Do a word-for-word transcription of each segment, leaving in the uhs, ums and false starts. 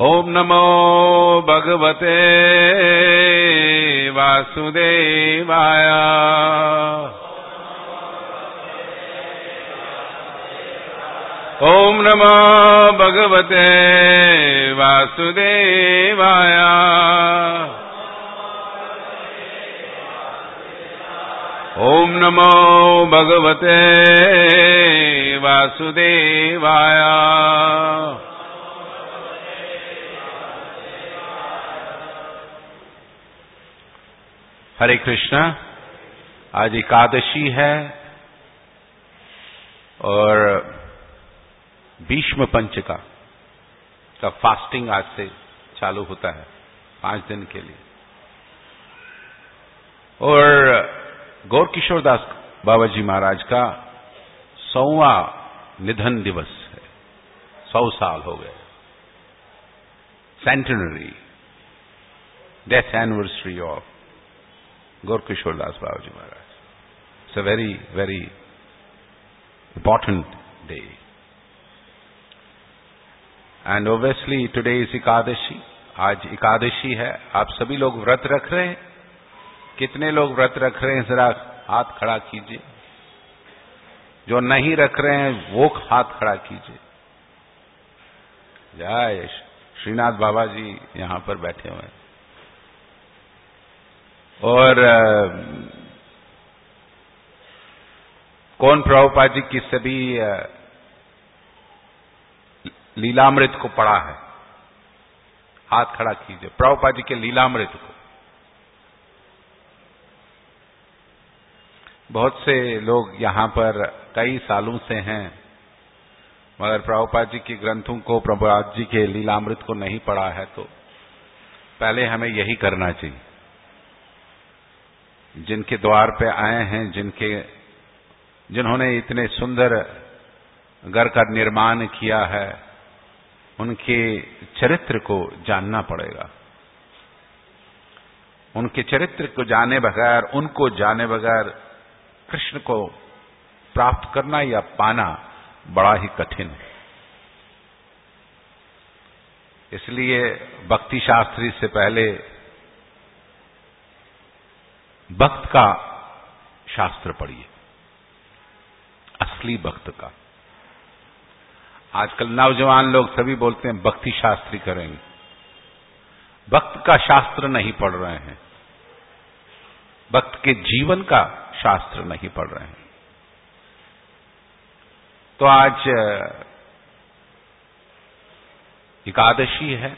ओम नमो भगवते वासुदेवाय। ओम नमो भगवते वासुदेवाय। ओम नमो भगवते वासुदेवाय। हरे कृष्णा। आज एकादशी है और भीष्म पंचका का फास्टिंग आज से चालू होता है पांच दिन के लिए। और गौर किशोरदास बाबा जी महाराज का सौवां निधन दिवस है। सौ साल हो गए। Centenary death anniversary of Gaur Kishordas Baba ji Maharaj. It's a very very important day and obviously today is Ekadashi. आज एकादशी है। आप सभी लोग व्रत रख रहे हैं। कितने लोग व्रत रख रहे हैं जरा हाथ खड़ा कीजिए। जो नहीं रख रहे हैं वो हाथ खड़ा कीजिए। जय श्रीनाथ बाबा जी यहां पर बैठे हुए हैं। और कौन प्रभुपाद जी की सभी लीलामृत को पढ़ा है? हाथ खड़ा कीजिए। प्रभुपाद जी के लीलामृत को। बहुत से लोग यहां पर कई सालों से हैं मगर प्रभुपाद जी के ग्रंथों को, प्रभुपाद जी के लीलामृत को नहीं पढ़ा है। तो पहले हमें यही करना चाहिए। जिनके द्वार पे आए हैं, जिनके जिन्होंने इतने सुंदर घर का निर्माण किया है, उनके चरित्र को जानना पड़ेगा। उनके चरित्र को जाने बगैर, उनको जाने बगैर कृष्ण को प्राप्त करना या पाना बड़ा ही कठिन है। इसलिए भक्ति शास्त्री से पहले भक्त का शास्त्र पढ़िए, असली भक्त का। आजकल नौजवान लोग सभी बोलते हैं भक्ति शास्त्री करेंगे। भक्त का शास्त्र नहीं पढ़ रहे हैं। भक्त के जीवन का शास्त्र नहीं पढ़ रहे हैं। तो आज एकादशी है।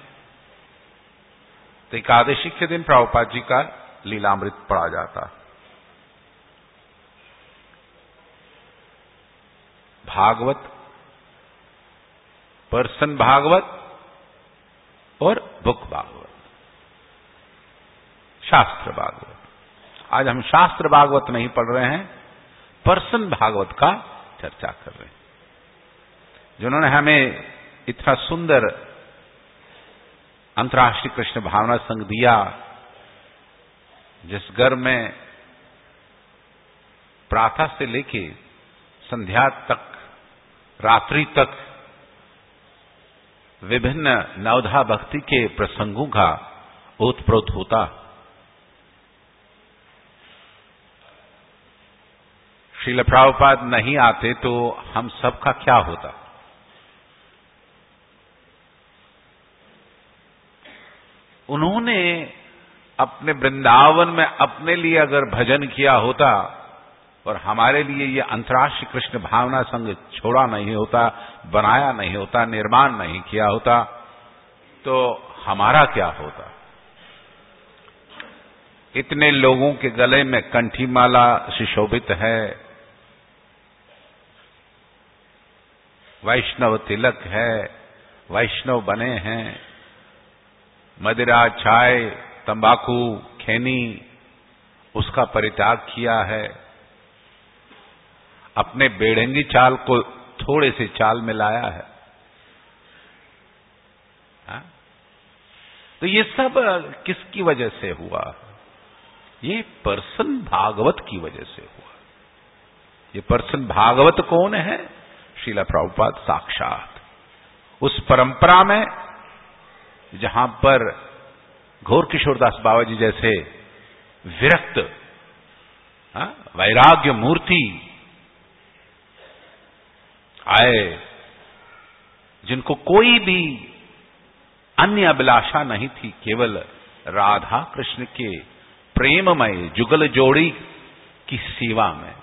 तो एकादशी के दिन प्रभुपाद जी का लीलामृत पढ़ा जाता। भागवत, पर्सन भागवत और बुक भागवत, शास्त्र भागवत। आज हम शास्त्र भागवत नहीं पढ़ रहे हैं, पर्सन भागवत का चर्चा कर रहे हैं। जिन्होंने हमें इतना सुंदर अंतर्राष्ट्रीय कृष्ण भावना संघ दिया, जिस घर में प्रातः से लेके संध्या तक, रात्रि तक विभिन्न नवधा भक्ति के प्रसंगों का ओतप्रोत होता। श्रील प्रभुपाद नहीं आते तो हम सबका क्या होता? उन्होंने अपने वृंदावन में अपने लिए अगर भजन किया होता और हमारे लिए ये अंतर्राष्ट्रीय कृष्ण भावना संघ छोड़ा नहीं होता, बनाया नहीं होता, निर्माण नहीं किया होता, तो हमारा क्या होता? इतने लोगों के गले में कंठीमाला सुशोभित है, वैष्णव तिलक है, वैष्णव बने हैं, मदिरा, चाय, तंबाकू, खैनी उसका परित्याग किया है, अपने बेढंगी चाल को थोड़े से चाल में लाया है। हा? तो ये सब किसकी वजह से हुआ? ये पर्सन भागवत की वजह से हुआ। ये पर्सन भागवत कौन है? श्रील प्रभुपाद साक्षात। उस परंपरा में जहां पर घोर किशोरदास बाबा जी जैसे विरक्त हा? वैराग्य मूर्ति आए, जिनको कोई भी अन्य अभिलाषा नहीं थी, केवल राधा कृष्ण के प्रेममय जुगल जोड़ी की सेवा में।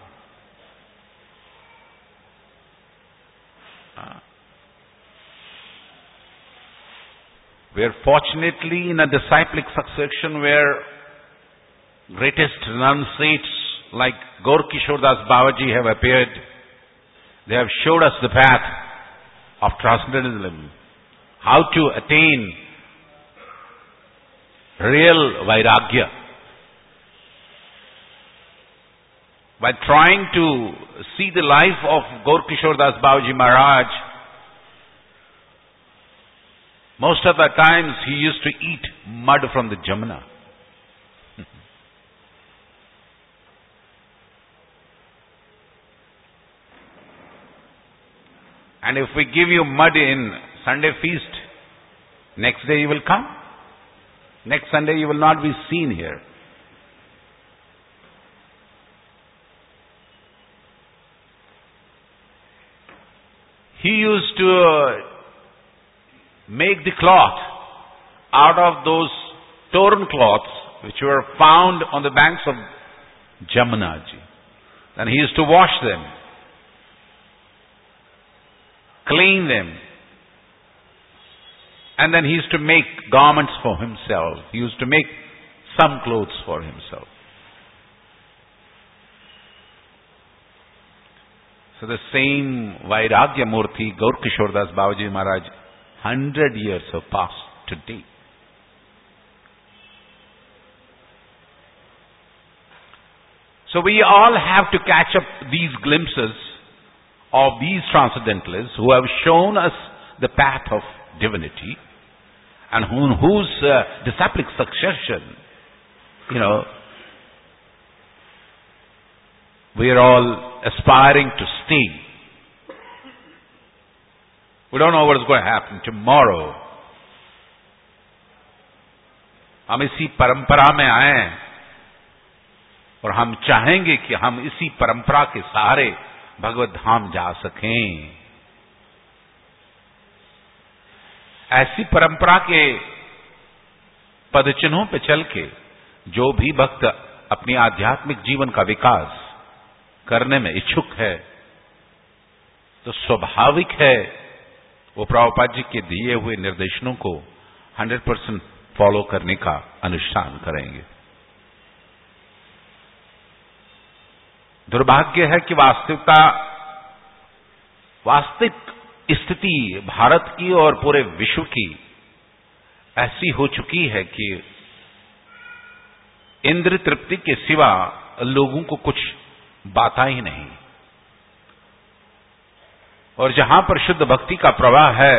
We are fortunately in a disciplic succession where greatest renunciates like Gaur Kishore Das Babaji have appeared. They have showed us the path of transcendentalism, how to attain real vairagya. By trying to see the life of Gaur Kishore Das Babaji Maharaj, most of the times he used to eat mud from the Jamuna. And if we give you mud in Sunday feast, next day you will come. Next Sunday you will not be seen here. He used to uh, make the cloth out of those torn cloths which were found on the banks of Jamuna ji. Then he used to wash them, clean them, and then he used to make garments for himself. He used to make some clothes for himself. So the same Vairagya Murti, Gaur Kishore Das Babaji Maharaj, hundred years have passed today. So we all have to catch up these glimpses of these transcendentalists who have shown us the path of divinity and who, whose uh, disciplic succession, you know, we are all aspiring to stay. We don't know what is going to happen tomorrow. हम इसी परंपरा में आए हैं और हम चाहेंगे कि हम इसी परंपरा के सहारे भगवत धाम जा सकें। ऐसी परंपरा के पदचिन्हों पे चल के जो भी भक्त अपनी आध्यात्मिक जीवन का विकास करने में इच्छुक है, तो स्वाभाविक है वो प्रभुपाद जी के दिए हुए निर्देशों को हंड्रेड परसेंट फॉलो करने का अनुष्ठान करेंगे। दुर्भाग्य है कि वास्तविकता वास्तविक स्थिति भारत की और पूरे विश्व की ऐसी हो चुकी है कि इंद्र तृप्ति के सिवा लोगों को कुछ बाता ही नहीं, और जहां पर शुद्ध भक्ति का प्रवाह है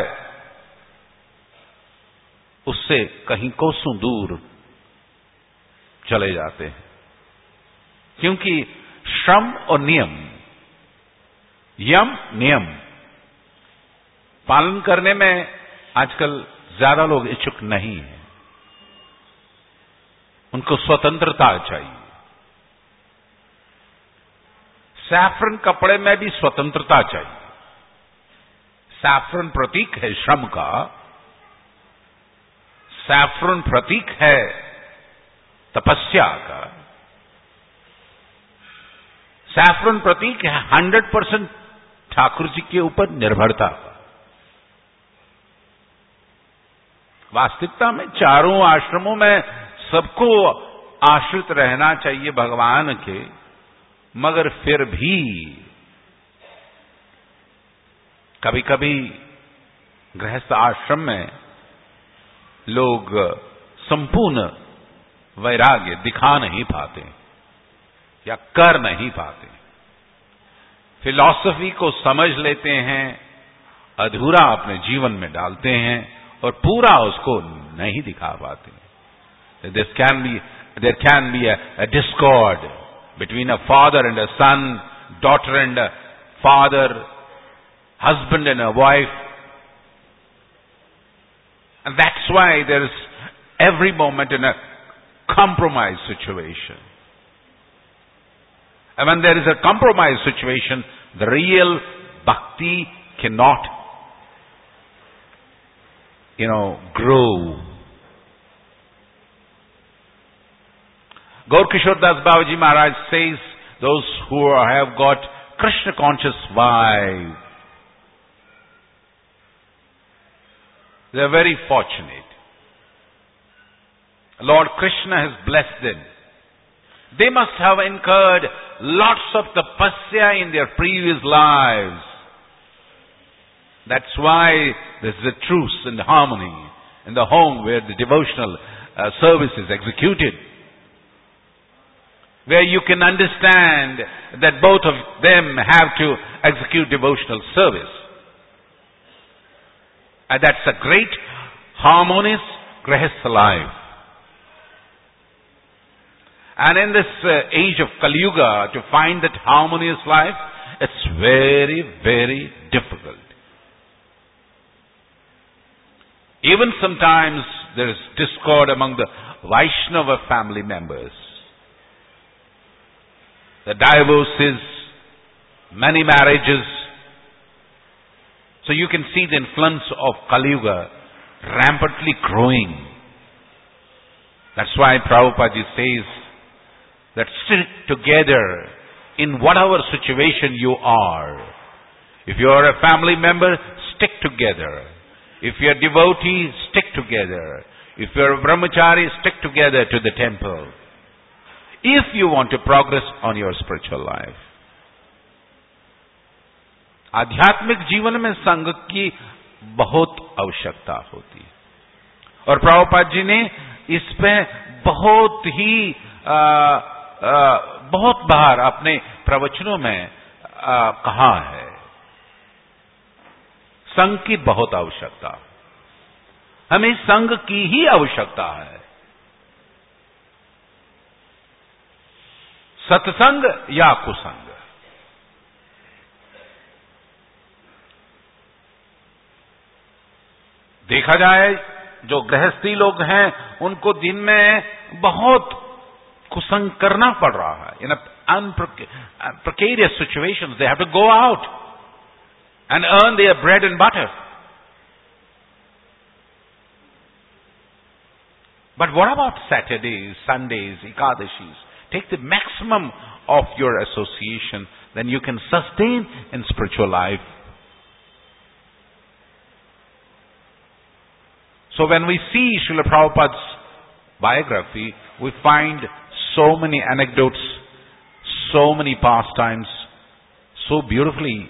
उससे कहीं कोसों दूर चले जाते हैं, क्योंकि श्रम और नियम, यम नियम पालन करने में आजकल ज्यादा लोग इच्छुक नहीं हैं। उनको स्वतंत्रता चाहिए। सैफरन कपड़े में भी स्वतंत्रता चाहिए। सैफरन प्रतीक है श्रम का, सैफरन प्रतीक है तपस्या का, सैफरन प्रतीक है हंड्रेड परसेंट ठाकुर जी के ऊपर निर्भरता का। वास्तविकता में चारों आश्रमों में सबको आश्रित रहना चाहिए भगवान के, मगर फिर भी कभी कभी गृहस्थ आश्रम में लोग संपूर्ण वैराग्य दिखा नहीं पाते या कर नहीं पाते। फिलॉसफी को समझ लेते हैं, अधूरा अपने जीवन में डालते हैं और पूरा उसको नहीं दिखा पाते। This can be, there can be a, a discord between a father and a son, daughter and a father, husband and a wife. And that's why there is every moment in a compromise situation. And when there is a compromise situation, the real bhakti cannot, you know, grow. Gaur Kishore Das Babaji Maharaj says, those who have got Krishna conscious wife, they are very fortunate. Lord Krishna has blessed them. They must have incurred lots of tapasya in their previous lives. That's why there's a truce and harmony in the home where the devotional uh, service is executed. Where you can understand that both of them have to execute devotional service. And that's a great, harmonious Grihastha life. And in this uh, age of Kali Yuga, to find that harmonious life, it's very, very difficult. Even sometimes there is discord among the Vaishnava family members. The divorces, many marriages. So you can see the influence of Kali Yuga rampantly growing. That's why Prabhupada ji says that stick together in whatever situation you are. If you are a family member, stick together. If you are devotee, stick together. If you are a brahmachari, stick together to the temple. If you want to progress on your spiritual life. आध्यात्मिक जीवन में संघ की बहुत आवश्यकता होती है। और प्रभुपाद जी ने इस पे बहुत ही आ, आ, बहुत बार अपने प्रवचनों में आ, कहा है, संघ की बहुत आवश्यकता। हमें संघ की ही आवश्यकता है। सत्संग या कुसंग। देखा जाए जो गृहस्थी लोग हैं उनको दिन में बहुत कुसंग करना पड़ रहा है। इन precarious situations they have to go out and earn their bread and butter. But what about Saturdays, Sundays, Ekadashis? Take the maximum of your association, then you can sustain in spiritual life. So when we see Srila Prabhupada's biography, we find so many anecdotes, so many pastimes, so beautifully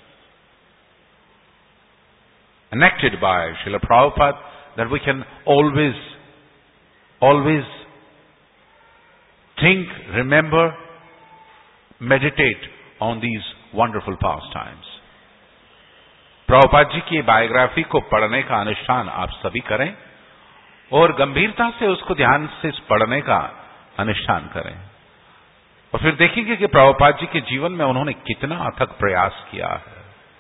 enacted by Srila Prabhupada that we can always, always think, remember, meditate on these wonderful pastimes. Prabhupada ji की biography को पढ़ने का अनुष्ठान आप सभी करें और गंभीरता से उसको ध्यान से पढ़ने का अनुष्ठान करें और फिर देखेंगे कि प्रभुपाद जी के जीवन में उन्होंने कितना अथक प्रयास किया है।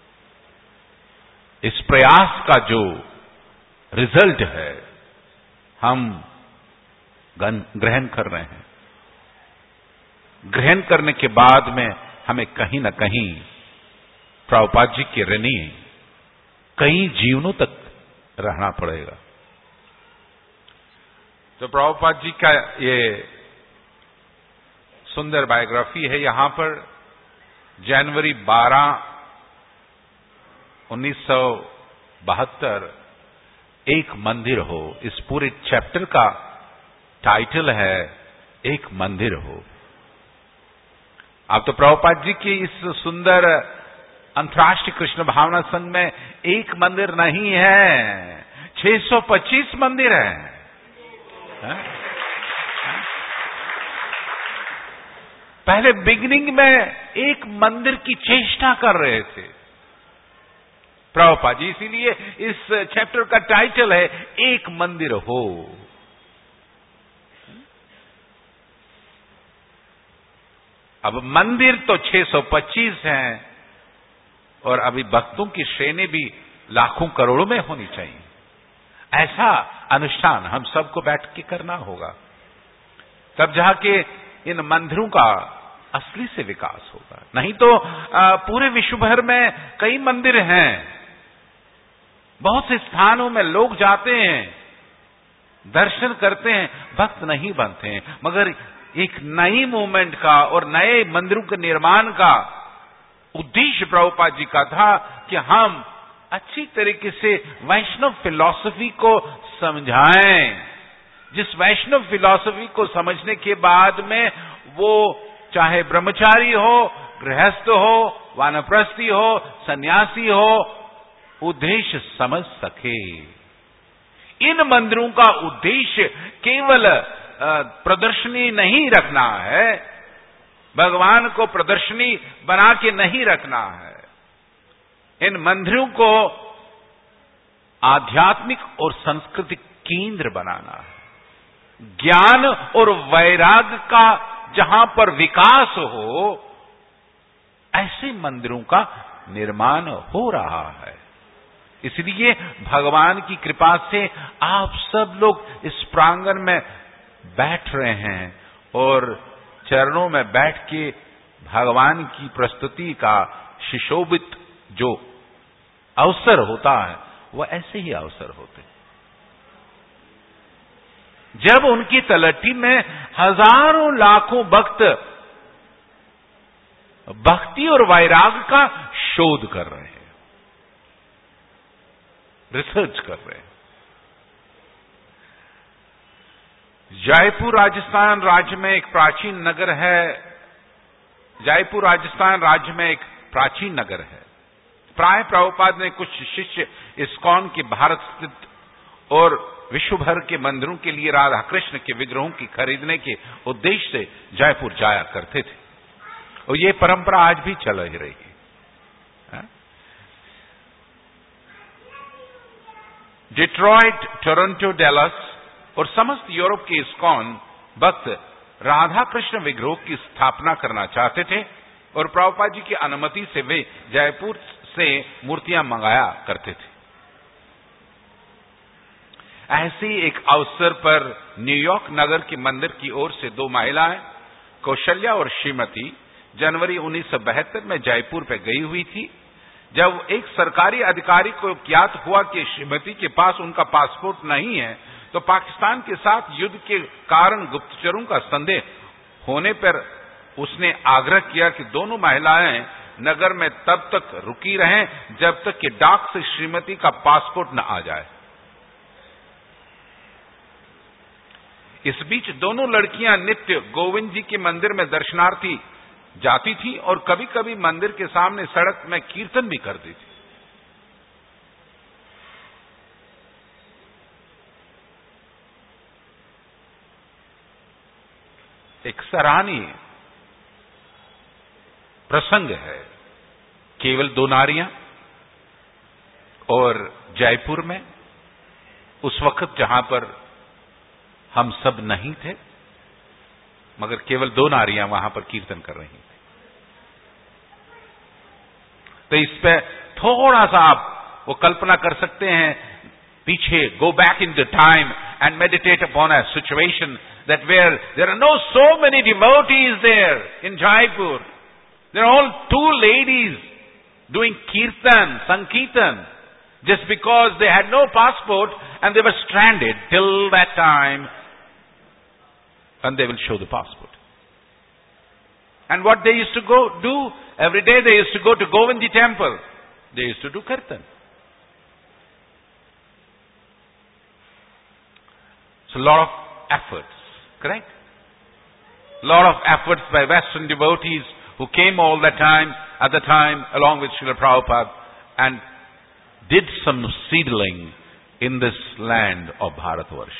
इस प्रयास का जो रिजल्ट है हम ग्रहण कर रहे हैं। ग्रहण करने के बाद में हमें कहीं न कहीं प्रभुपाद जी के ऋणी कई जीवनों तक रहना पड़ेगा। तो प्रभुपाद जी का ये सुंदर बायोग्राफी है। यहां पर जनवरी बारह उन्नीस सौ बहत्तर एक मंदिर हो, इस पूरे चैप्टर का टाइटल है एक मंदिर हो। अब तो प्रभुपाद जी की इस सुंदर अंतर्राष्ट्रीय कृष्ण भावना संघ में एक मंदिर नहीं है, छह सौ पच्चीस मंदिर हैं। है? पहले बिगिनिंग में एक मंदिर की चेष्टा कर रहे थे प्रभुपाद जी, इसीलिए इस चैप्टर का टाइटल है एक मंदिर हो। अब मंदिर तो छह सौ पच्चीस हैं और अभी भक्तों की श्रेणी भी लाखों करोड़ों में होनी चाहिए। ऐसा अनुष्ठान हम सबको बैठ के करना होगा, तब जाके इन मंदिरों का असली से विकास होगा। नहीं तो पूरे विश्व भर में कई मंदिर हैं, बहुत से स्थानों में लोग जाते हैं, दर्शन करते हैं, भक्त नहीं बनते हैं। मगर एक नई मूवमेंट का और नए मंदिरों के निर्माण का उद्देश्य प्रभुपाद जी का था कि हम अच्छी तरीके से वैष्णव फिलॉसफी को समझाएं। जिस वैष्णव फिलॉसफी को समझने के बाद में वो चाहे ब्रह्मचारी हो, गृहस्थ हो, वानप्रस्थी हो, सन्यासी हो, उद्देश्य समझ सके। इन मंदिरों का उद्देश्य केवल प्रदर्शनी नहीं रखना है, भगवान को प्रदर्शनी बना के नहीं रखना है। इन मंदिरों को आध्यात्मिक और सांस्कृतिक केंद्र बनाना है। ज्ञान और वैराग्य का जहां पर विकास हो, ऐसे मंदिरों का निर्माण हो रहा है। इसलिए भगवान की कृपा से आप सब लोग इस प्रांगण में बैठ रहे हैं और चरणों में बैठ के भगवान की प्रस्तुति का सुशोभित जो अवसर होता है, वह ऐसे ही अवसर होते हैं जब उनकी तलहटी में हजारों लाखों भक्त भक्ति और वैराग्य का शोध कर रहे हैं, रिसर्च कर रहे हैं। जयपुर राजस्थान राज्य में एक प्राचीन नगर है। जयपुर राजस्थान राज्य में एक प्राचीन नगर है। प्राय प्रभुपाद ने कुछ शिष्य इस्कॉन के भारत स्थित और विश्व भर के मंदिरों के लिए राधा कृष्ण के विग्रहों की खरीदने के उद्देश्य से जयपुर जाया करते थे, और ये परंपरा आज भी चल ही रही है। डिट्रॉइट, टोरंटो, डेलस और समस्त यूरोप के इस्कॉन भक्त राधा कृष्ण विग्रहों की स्थापना करना चाहते थे, और प्रभुपाद जी की अनुमति से वे जयपुर से मूर्तियां मंगाया करते थे। ऐसे एक अवसर पर न्यूयॉर्क नगर के मंदिर की ओर से दो महिलाएं, कौशल्या और श्रीमती, जनवरी उन्नीस सौ बहत्तर में जयपुर पे गई हुई थी। जब एक सरकारी अधिकारी को ज्ञात हुआ कि श्रीमती के पास उनका पासपोर्ट नहीं है, तो पाकिस्तान के साथ युद्ध के कारण गुप्तचरों का संदेह होने पर उसने आग्रह किया कि दोनों महिलाएं नगर में तब तक रुकी रहें जब तक कि डाक से श्रीमती का पासपोर्ट न आ जाए। इस बीच दोनों लड़कियां नित्य गोविंद जी के मंदिर में दर्शनार्थी जाती थी और कभी कभी मंदिर के सामने सड़क में कीर्तन भी करती थी। एक सराहनीय प्रसंग है। केवल दो नारियां, और जयपुर में उस वक्त जहां पर हम सब नहीं थे, मगर केवल दो नारियां वहां पर कीर्तन कर रही थी। तो इस पे थोड़ा सा आप वो कल्पना कर सकते हैं, पीछे go back in the time and meditate upon a situation that where there are no so many devotees there in Jaipur. There are all two ladies doing kirtan, sankirtan, just because they had no passport and they were stranded till that time, and they will show the passport. And what they used to go do every day, they used to go to Govindji temple. They used to do kirtan. So a lot of efforts. Correct? Lot of efforts by Western devotees who came all the time, at the time, along with Srila Prabhupada, and did some seedling in this land of Bharatvarsh.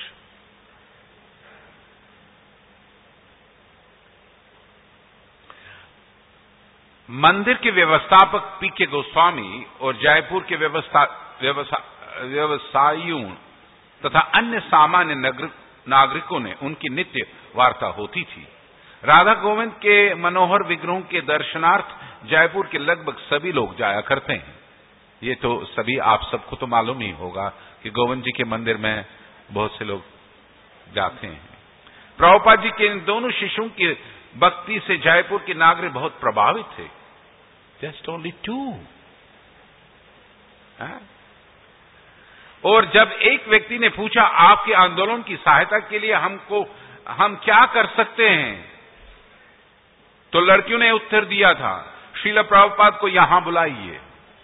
मंदिर के व्यवस्थापक P के गोस्वामी और जयपुर के व्यवस्था व्यवसायियों तथा अन्य सामान्य नगर नागरिकों ने उनकी नित्य वार्ता होती थी। राधा गोविंद के मनोहर विग्रहों के दर्शनार्थ जयपुर के लगभग सभी लोग जाया करते हैं। ये तो सभी आप सबको तो मालूम ही होगा कि गोविंद जी के मंदिर में बहुत से लोग जाते हैं। प्रभुपाद जी के इन दोनों शिष्यों की भक्ति से जयपुर के नागरिक बहुत प्रभावित थे। Just only two. और जब एक व्यक्ति ने पूछा, आपके आंदोलन की सहायता के लिए हमको हम क्या कर सकते हैं, तो लड़कियों ने उत्तर दिया था, श्रील प्रभुपाद को यहां बुलाइए।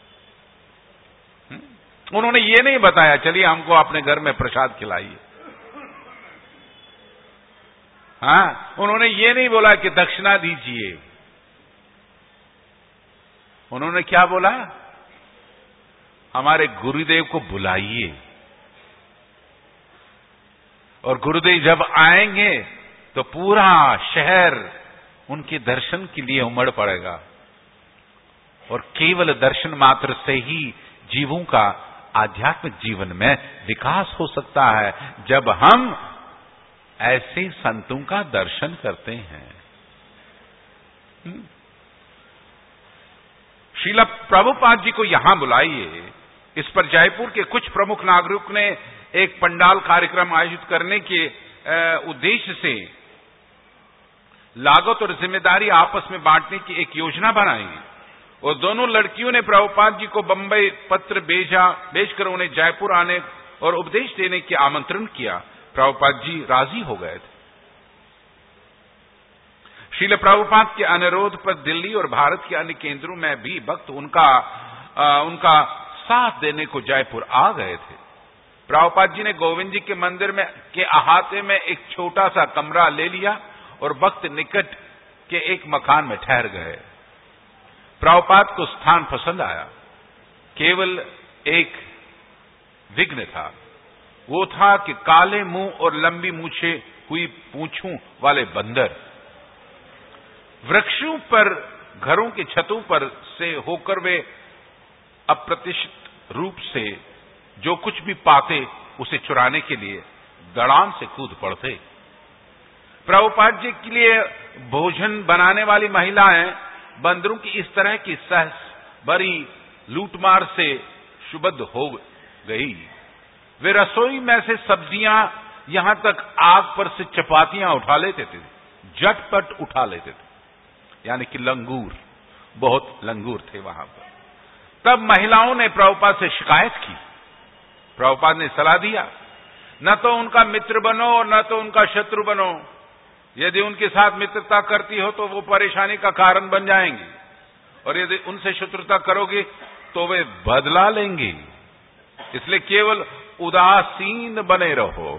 उन्होंने ये नहीं बताया चलिए हमको अपने घर में प्रसाद खिलाइए। हाँ, उन्होंने ये नहीं बोला कि दक्षिणा दीजिए। उन्होंने क्या बोला, हमारे गुरुदेव को बुलाइए, और गुरुदेव जब आएंगे तो पूरा शहर उनके दर्शन के लिए उमड़ पड़ेगा। और केवल दर्शन मात्र से ही जीवों का आध्यात्मिक जीवन में विकास हो सकता है, जब हम ऐसे संतों का दर्शन करते हैं। श्रील प्रभुपाद जी को यहां बुलाइए। इस पर जयपुर के कुछ प्रमुख नागरिकों ने एक पंडाल कार्यक्रम आयोजित करने के उद्देश्य से लागत और जिम्मेदारी आपस में बांटने की एक योजना बनाई, और दोनों लड़कियों ने प्रभुपाद जी को बंबई पत्र भेजा भेजकर उन्हें जयपुर आने और उपदेश देने के आमंत्रण किया। प्रभुपाद जी राजी हो गए थे। श्रील प्रभुपाद के अनुरोध पर दिल्ली और भारत के अन्य केंद्रों में भी भक्त उनका आ, उनका साथ देने को जयपुर आ गए थे। प्रभुपाद जी ने गोविंद जी के मंदिर में के अहाते में एक छोटा सा कमरा ले लिया और भक्त निकट के एक मकान में ठहर गए। प्रभुपाद को स्थान पसंद आया। केवल एक विघ्न था, वो था कि काले मुंह और लंबी मूछे हुई पूंछों वाले बंदर वृक्षों पर, घरों के छतों पर से होकर वे अप्रत्याशित रूप से जो कुछ भी पाते उसे चुराने के लिए दड़ाम से कूद पड़ते। प्रभुपाद जी के लिए भोजन बनाने वाली महिलाएं बंदरों की इस तरह की सहस भरी लूटमार से क्षुब्ध हो गई। वे रसोई में से सब्जियां, यहां तक आग पर से चपातियां उठा लेते थे, झटपट उठा लेते थे, यानी कि लंगूर, बहुत लंगूर थे वहां पर। तब महिलाओं ने प्रभुपाद से शिकायत की। प्रभुपाद ने सलाह दिया, न तो उनका मित्र बनो और न तो उनका शत्रु बनो। यदि उनके साथ मित्रता करती हो तो वो परेशानी का कारण बन जाएंगी, और यदि उनसे शत्रुता करोगे तो वे बदला लेंगे। इसलिए केवल उदासीन बने रहो।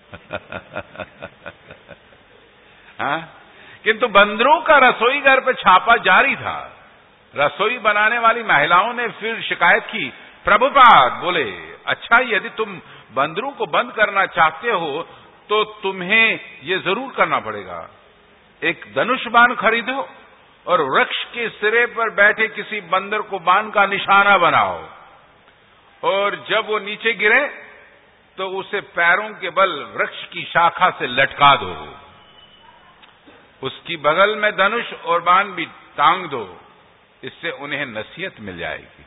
हाँ? किंतु बंदरों का रसोई घर पर छापा जारी था। रसोई बनाने वाली महिलाओं ने फिर शिकायत की। प्रभुपाद बोले, अच्छा, यदि तुम बंदरों को बंद करना चाहते हो तो तुम्हें यह जरूर करना पड़ेगा। एक धनुष बाण खरीदो और वृक्ष के सिरे पर बैठे किसी बंदर को बाण का निशाना बनाओ, और जब वो नीचे गिरे तो उसे पैरों के बल वृक्ष की शाखा से लटका दो। उसकी बगल में धनुष और बाण भी टांग दो। इससे उन्हें नसीहत मिल जाएगी।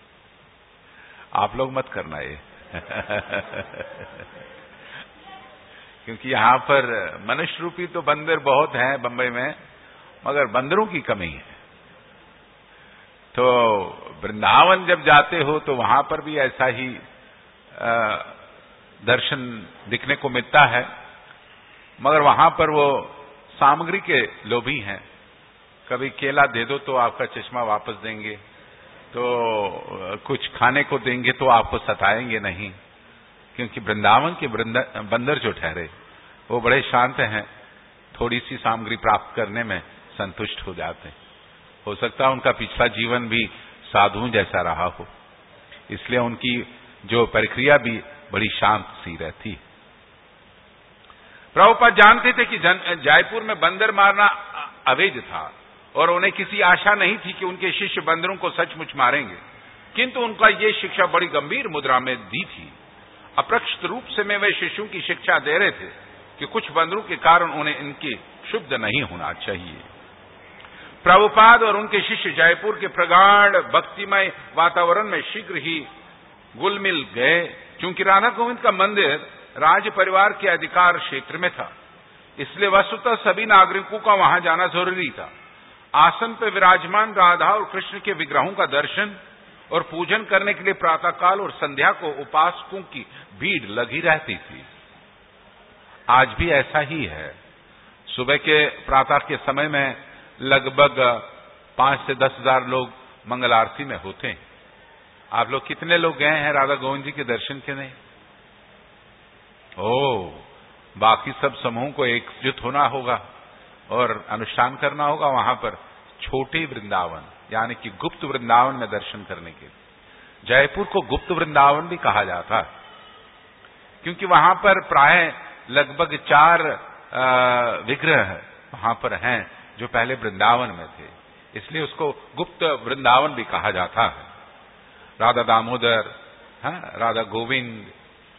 आप लोग मत करना ये। क्योंकि यहां पर मनुष्य रूपी तो बंदर बहुत हैं बंबई में, मगर बंदरों की कमी है। तो वृंदावन जब जाते हो तो वहां पर भी ऐसा ही आ, दर्शन दिखने को मिलता है, मगर वहां पर वो सामग्री के लोभी हैं। कभी केला दे दो तो आपका चश्मा वापस देंगे, तो कुछ खाने को देंगे तो आपको सताएंगे नहीं। क्योंकि वृंदावन के बंदर जो ठहरे वो बड़े शांत हैं, थोड़ी सी सामग्री प्राप्त करने में संतुष्ट हो जाते हैं। हो सकता है उनका पिछला जीवन भी साधुओं जैसा रहा हो, इसलिए उनकी जो प्रक्रिया भी बड़ी शांत सी रहती है। प्रभुपाद जानते थे कि जयपुर में बंदर मारना अवैध था, और उन्हें किसी आशा नहीं थी कि उनके शिष्य बंदरों को सचमुच मारेंगे। किंतु उनका ये शिक्षा बड़ी गंभीर मुद्रा में दी थी। अप्रत्यक्ष रूप से में वे शिष्यों की शिक्षा दे रहे थे कि कुछ बंदरों के कारण उन्हें इनके क्षुब्ध नहीं होना चाहिए। प्रभुपाद और उनके शिष्य जयपुर के प्रगाढ़ भक्तिमय वातावरण में शीघ्र ही घुल मिल गए। क्योंकि राधा गोविंद का मंदिर राज परिवार के अधिकार क्षेत्र में था, इसलिए वस्तुतः सभी नागरिकों का वहां जाना जरूरी था। आसन पर विराजमान राधा और कृष्ण के विग्रहों का दर्शन और पूजन करने के लिए प्रातःकाल और संध्या को उपासकों की भीड़ लगी रहती थी। आज भी ऐसा ही है। सुबह के प्रातः के समय में लगभग पांच से दस हजार लोग मंगल आरती में होते हैं। आप लोग कितने लोग गए हैं राधा गोविंद जी के दर्शन के लिए? ओ, बाकी सब समूह को एकजुट होना होगा और अनुष्ठान करना होगा वहां पर छोटे वृंदावन यानी कि गुप्त वृंदावन में दर्शन करने के लिए। जयपुर को गुप्त वृंदावन भी कहा जाता है, क्योंकि वहां पर प्राय लगभग चार विग्रह वहां पर हैं जो पहले वृंदावन में थे, इसलिए उसको गुप्त वृंदावन भी कहा जाता है। राधा दामोदर, हाँ, राधा गोविंद,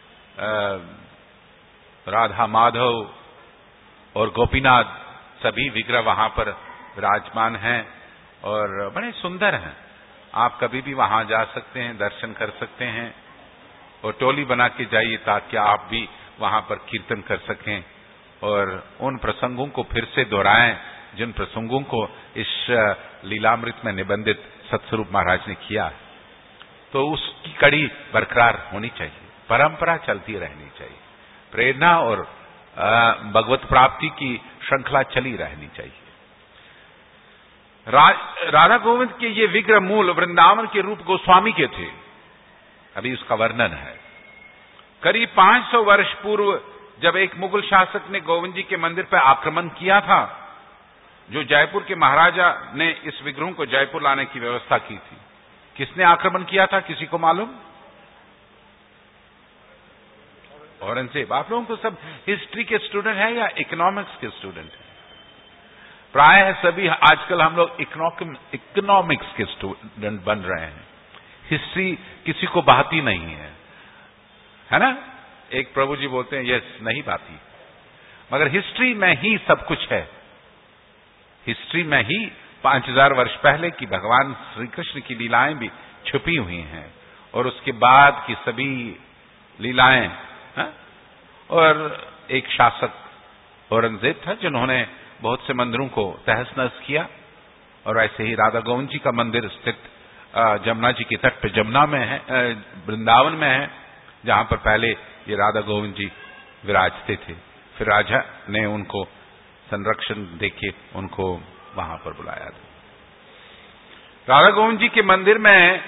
राधा माधव और गोपीनाथ सभी विग्रह वहां पर विराजमान हैं और बड़े सुंदर हैं। आप कभी भी वहां जा सकते हैं, दर्शन कर सकते हैं और टोली बना के जाइए ताकि आप भी वहां पर कीर्तन कर सकें और उन प्रसंगों को फिर से दोहराएं जिन प्रसंगों को इस लीलामृत में निबंधित सतस्वरूप महाराज ने किया है। तो उसकी कड़ी बरकरार होनी चाहिए, परंपरा चलती रहनी चाहिए, प्रेरणा और भगवत प्राप्ति की श्रृंखला चली रहनी चाहिए। रा, राधा गोविंद के ये विग्रह मूल वृंदावन के रूप गोस्वामी के थे। अभी उसका वर्णन है। करीब पांच सौ वर्ष पूर्व जब एक मुगल शासक ने गोविंद जी के मंदिर पर आक्रमण किया था, जो जयपुर के महाराजा ने इस विग्रहों को जयपुर लाने की व्यवस्था की थी। किसने आक्रमण किया था, किसी को मालूम? औरंगजेब। आप लोगों को सब हिस्ट्री के स्टूडेंट हैं या इकोनॉमिक्स के स्टूडेंट हैं? प्राय सभी आजकल हम लोग इकोनॉमिक्स के स्टूडेंट बन रहे हैं। हिस्ट्री किसी को बहाती नहीं है, है ना? एक प्रभु जी बोलते हैं यस, नहीं बाती, मगर हिस्ट्री में ही सब कुछ है। हिस्ट्री में ही पांच हजार वर्ष पहले की भगवान श्री कृष्ण की लीलाएं भी छुपी हुई हैं और उसके बाद की सभी लीलाएं, हा? और एक शासक औरंगजेब था जिन्होंने बहुत से मंदिरों को तहस नहस किया और ऐसे ही राधा गोविंद जी का मंदिर स्थित जमुना जी के तट पे जमुना में है, वृंदावन में है, जहां पर पहले ये राधा गोविंद जी विराजते थे। फिर राजा ने उनको संरक्षण देके उनको वहां पर बुलाया था। राधा गोविंद जी के मंदिर में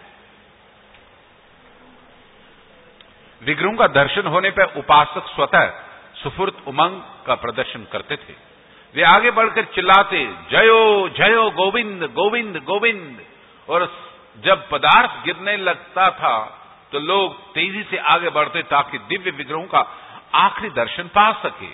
विग्रहों का दर्शन होने पर उपासक स्वतः सुफुर्त उमंग का प्रदर्शन करते थे। वे आगे बढ़कर चिल्लाते, जयो जयो गोविंद गोविंद गोविंद, और जब पदार्थ गिरने लगता था तो लोग तेजी से आगे बढ़ते ताकि दिव्य विग्रहों का आखिरी दर्शन पा सके।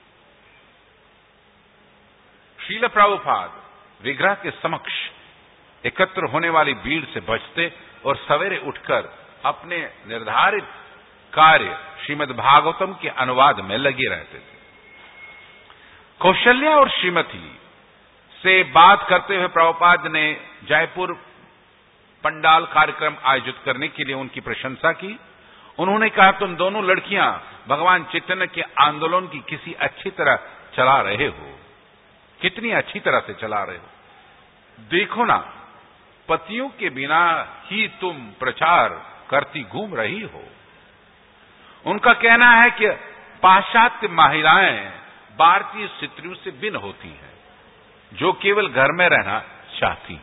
श्रील प्रभुपाद विग्रह के समक्ष एकत्र होने वाली भीड़ से बचते और सवेरे उठकर अपने निर्धारित कार्य श्रीमद् भागवतम के अनुवाद में लगे रहते थे। कौशल्या और श्रीमती से बात करते हुए प्रभुपाद ने जयपुर पंडाल कार्यक्रम आयोजित करने के लिए उनकी प्रशंसा की। उन्होंने कहा, तुम दोनों लड़कियां भगवान चैतन्य के आंदोलन की किसी अच्छी तरह चला रहे हो। कितनी अच्छी तरह से चला रहे हो। देखो ना, पतियों के बिना ही तुम प्रचार करती घूम रही हो। उनका कहना है कि पाश्चात्य महिलाएं भारतीय स्त्रियों से भिन्न होती हैं, जो केवल घर में रहना चाहती।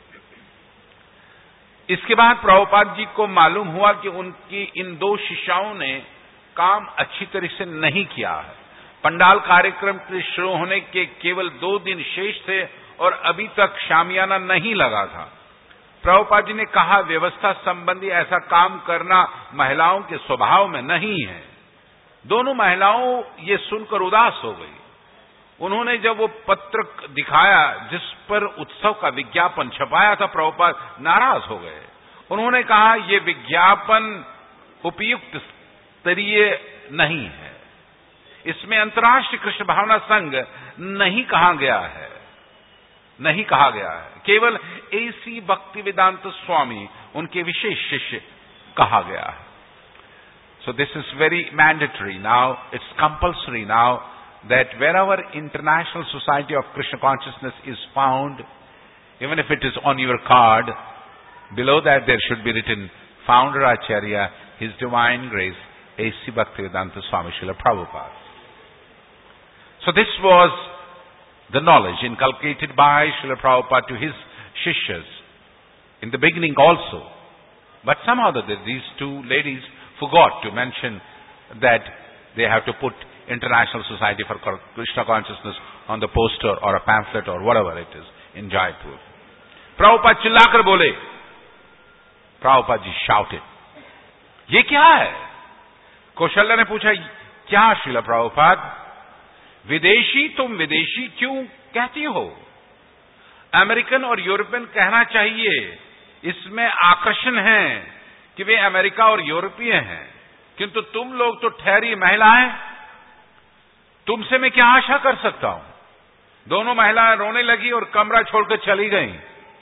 इसके बाद प्रभुपाद जी को मालूम हुआ कि उनकी इन दो शिष्याओं ने काम अच्छी तरह से नहीं किया है। पंडाल कार्यक्रम के शुरू होने के केवल दो दिन शेष थे और अभी तक शामियाना नहीं लगा था। प्रभुपाद जी ने कहा, व्यवस्था संबंधी ऐसा काम करना महिलाओं के स्वभाव में नहीं है। दोनों महिलाओं ये सुनकर उदास हो गई। उन्होंने जब वो पत्र दिखाया जिस पर उत्सव का विज्ञापन छपाया था, प्रभुपाद नाराज हो गए। उन्होंने कहा, ये विज्ञापन उपयुक्त स्तरीय नहीं है, इसमें अंतर्राष्ट्रीय कृष्ण भावना संघ नहीं कहा गया है नहीं कहा गया है केवल एसी भक्ति वेदांत स्वामी, उनके विशेष शिष्य कहा गया है. So this is very mandatory. Now it's compulsory now that wherever International Society of Krishna Consciousness is found, even if it is on your card, below that there should be written Founder Acharya, His Divine Grace, A C Bhaktivedanta Swami Srila Prabhupada. So this was the knowledge inculcated by Srila Prabhupada to his Shishyas in the beginning also. But somehow the, these two ladies forgot to mention that they have to put International Society for Krishna Consciousness on the poster or a pamphlet or whatever it is in Jaipur. Prabhupada चिल्लाकर बोले, Prabhupada ji shouted, ये क्या है? कौशल्या ने पूछा, क्या श्रीला प्रभुपाद? विदेशी तुम विदेशी क्यों कहती हो? अमेरिकन और यूरोपियन कहना चाहिए. इसमें आकर्षण है कि वे अमेरिका और यूरोपीय हैं, किंतु तुम लोग तो ठहरी महिलाएं. तुमसे मैं क्या आशा कर सकता हूं? दोनों महिलाएं रोने लगी और कमरा छोड़कर चली गईं.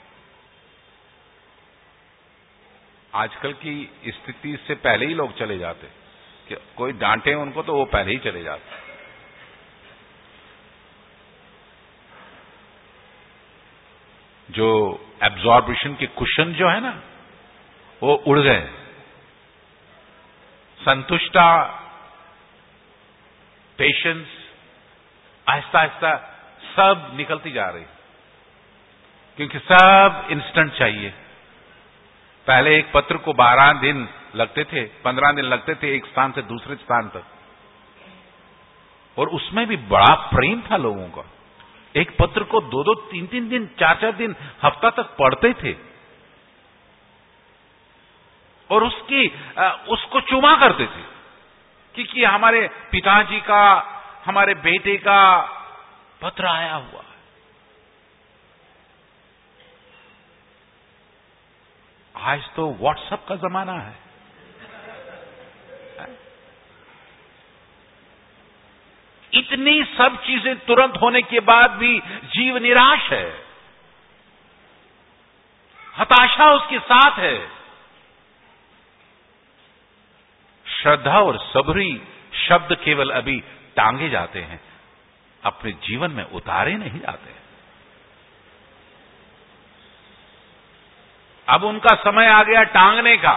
आजकल की स्थिति से पहले ही लोग चले जाते, कि कोई डांटे उनको तो वो पहले ही चले जाते. जो एब्जॉर्बिशन के कुशन जो है ना, वो उड़ गए. संतुष्टा, पेशेंस आहिस्ता आहिस्ता सब निकलती जा रही, क्योंकि सब इंस्टेंट चाहिए. पहले एक पत्र को बारह दिन लगते थे, पंद्रह दिन लगते थे एक स्थान से दूसरे स्थान तक, और उसमें भी बड़ा प्रेम था लोगों का. एक पत्र को दो दो तीन तीन दिन, चार चार दिन, हफ्ता तक पढ़ते थे और उसकी उसको चुमा करते थे कि, कि हमारे पिताजी का, हमारे बेटे का पत्र आया हुआ. आज तो व्हाट्सएप का जमाना है. इतनी सब चीजें तुरंत होने के बाद भी जीव निराश है, हताशा उसके साथ है. श्रद्धा और सबरी शब्द केवल अभी टांगे जाते हैं, अपने जीवन में उतारे नहीं जाते. अब उनका समय आ गया टांगने का.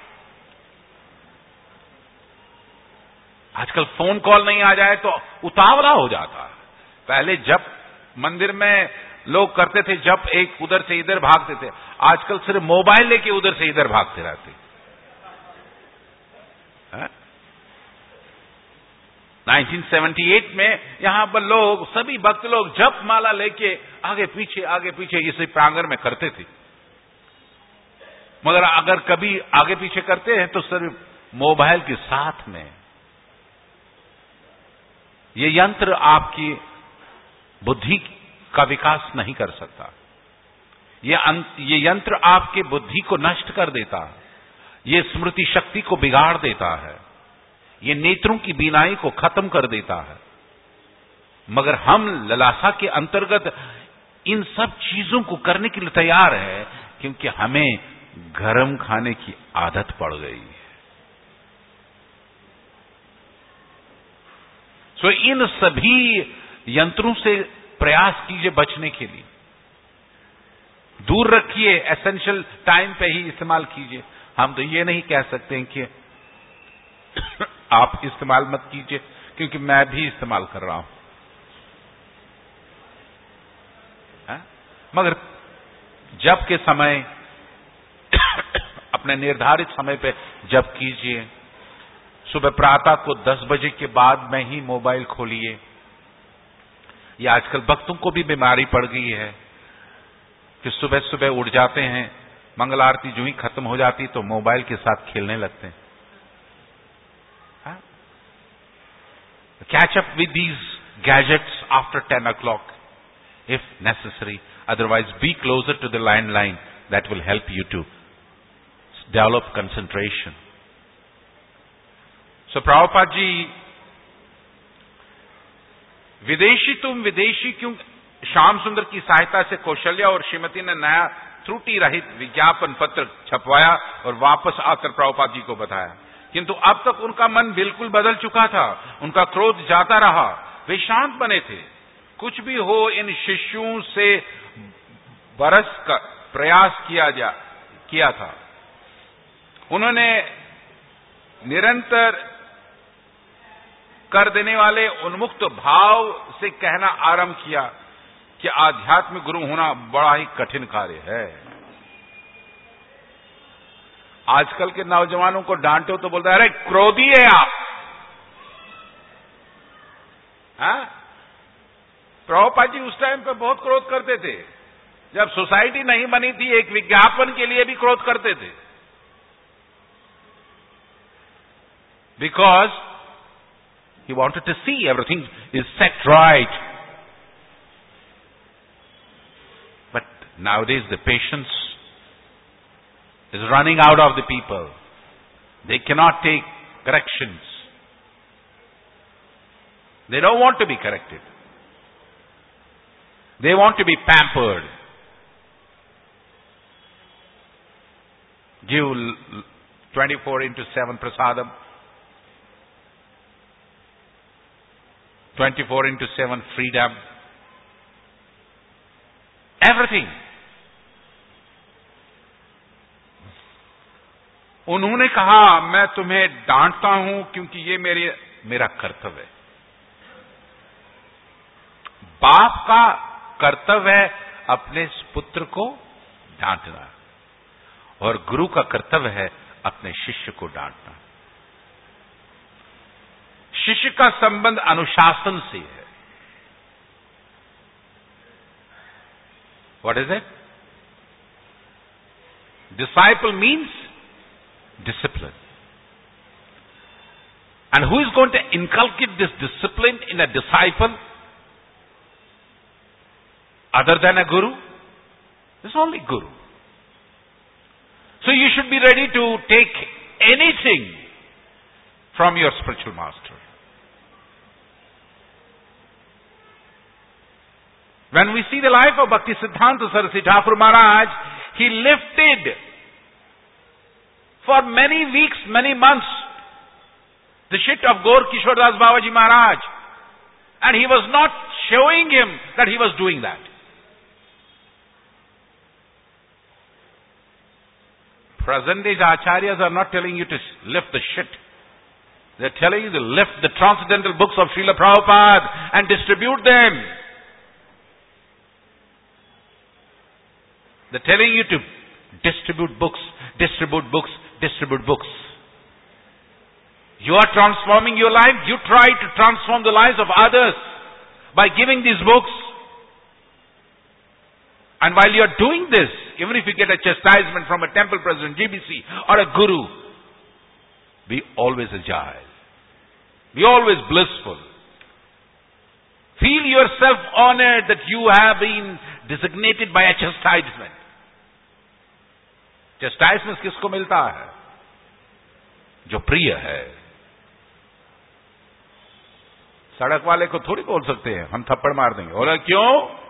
आजकल फोन कॉल नहीं आ जाए तो उतावला हो जाता है. पहले जब मंदिर में लोग करते थे, जब एक उधर से इधर भागते थे, आजकल सिर्फ मोबाइल लेके उधर से इधर भागते रहते. नाइनटीन सेवेंटी एट में यहां पर लोग, सभी भक्त लोग जप माला लेके आगे पीछे आगे पीछे इसी प्रांगण में करते थे. मगर अगर कभी आगे पीछे करते हैं तो सिर्फ मोबाइल के साथ में. ये यंत्र आपकी बुद्धि का विकास नहीं कर सकता. ये ये यंत्र आपके बुद्धि को नष्ट कर देता है. ये स्मृति शक्ति को बिगाड़ देता है. ये नेत्रों की बीनाई को खत्म कर देता है. मगर हम ललासा के अंतर्गत इन सब चीजों को करने के लिए तैयार है, क्योंकि हमें गरम खाने की आदत पड़ गई है. तो इन सभी यंत्रों से प्रयास कीजिए बचने के लिए. दूर रखिए, एसेंशियल टाइम पे ही इस्तेमाल कीजिए. हम तो ये नहीं कह सकते हैं कि आप इस्तेमाल मत कीजिए, क्योंकि मैं भी इस्तेमाल कर रहा हूं. है? मगर जब के समय अपने निर्धारित समय पे जब कीजिए. सुबह प्रातः को दस बजे के बाद में ही मोबाइल खोलिए. ये आजकल भक्तों को भी बीमारी पड़ गई है कि सुबह सुबह उठ जाते हैं, मंगल आरती जो ही खत्म हो जाती तो मोबाइल के साथ खेलने लगते हैं. Catch up with these gadgets after ten o'clock if necessary. Otherwise, be closer to the landline. That will help you to develop concentration. So, Prabhupada ji, विदेशी तुम विदेशी क्यों, श्याम सुंदर की सहायता से कौशल्या और श्रीमती ने नया त्रुटि रहित विज्ञापन पत्र छपवाया और वापस आकर प्रभुपाद जी को बताया। किंतु अब तक उनका मन बिल्कुल बदल चुका था, उनका क्रोध जाता रहा, वे शांत बने थे। कुछ भी हो, इन शिष्यों से बरस का प्रयास किया जा किया था। उन्होंने निरंतर कर देने वाले उन्मुक्त भाव से कहना आरंभ किया कि आध्यात्मिक गुरु होना बड़ा ही कठिन कार्य है। आजकल के नौजवानों को डांटो तो बोलते हैं, अरे क्रोधी है आप। हाँ? प्रभुपाद जी उस टाइम पे बहुत क्रोध करते थे। जब सोसाइटी नहीं बनी थी, एक विज्ञापन के लिए भी क्रोध करते थे। Because he wanted to see everything is set right. But nowadays the patience is running out of the people. They cannot take corrections. They don't want to be corrected. They want to be pampered. Give twenty-four into seven prasadam. twenty-four into seven freedom. Everything. उन्होंने कहा, मैं तुम्हें डांटता हूं क्योंकि ये मेरे मेरा कर्तव्य है। बाप का कर्तव्य है अपने पुत्र को डांटना, और गुरु का कर्तव्य है अपने शिष्य को डांटना। शिष्य का संबंध अनुशासन से है। What is it? Disciple means discipline. And who is going to inculcate this discipline in a disciple other than a guru? It's only guru. So you should be ready to take anything from your spiritual master. When we see the life of Bhaktisiddhanta Saraswati Thakur Maharaj, he lifted for many weeks, many months, the shit of Gaur Kishore Das Babaji Maharaj. And he was not showing him that he was doing that. Present days Acharyas are not telling you to lift the shit. They're telling you to lift the transcendental books of Srila Prabhupada and distribute them. They're telling you to distribute books, distribute books, distribute books. You are transforming your life. You try to transform the lives of others by giving these books. And while you are doing this, even if you get a chastisement from a temple president, G B C, or a guru, be always agile. Be always blissful. Feel yourself honored that you have been designated by a chastisement. Chastisement किसको मिलता है? जो प्रिय है। सड़क वाले को थोड़ी बोल सकते हैं हम थप्पड़ मार देंगे, बोला क्यों?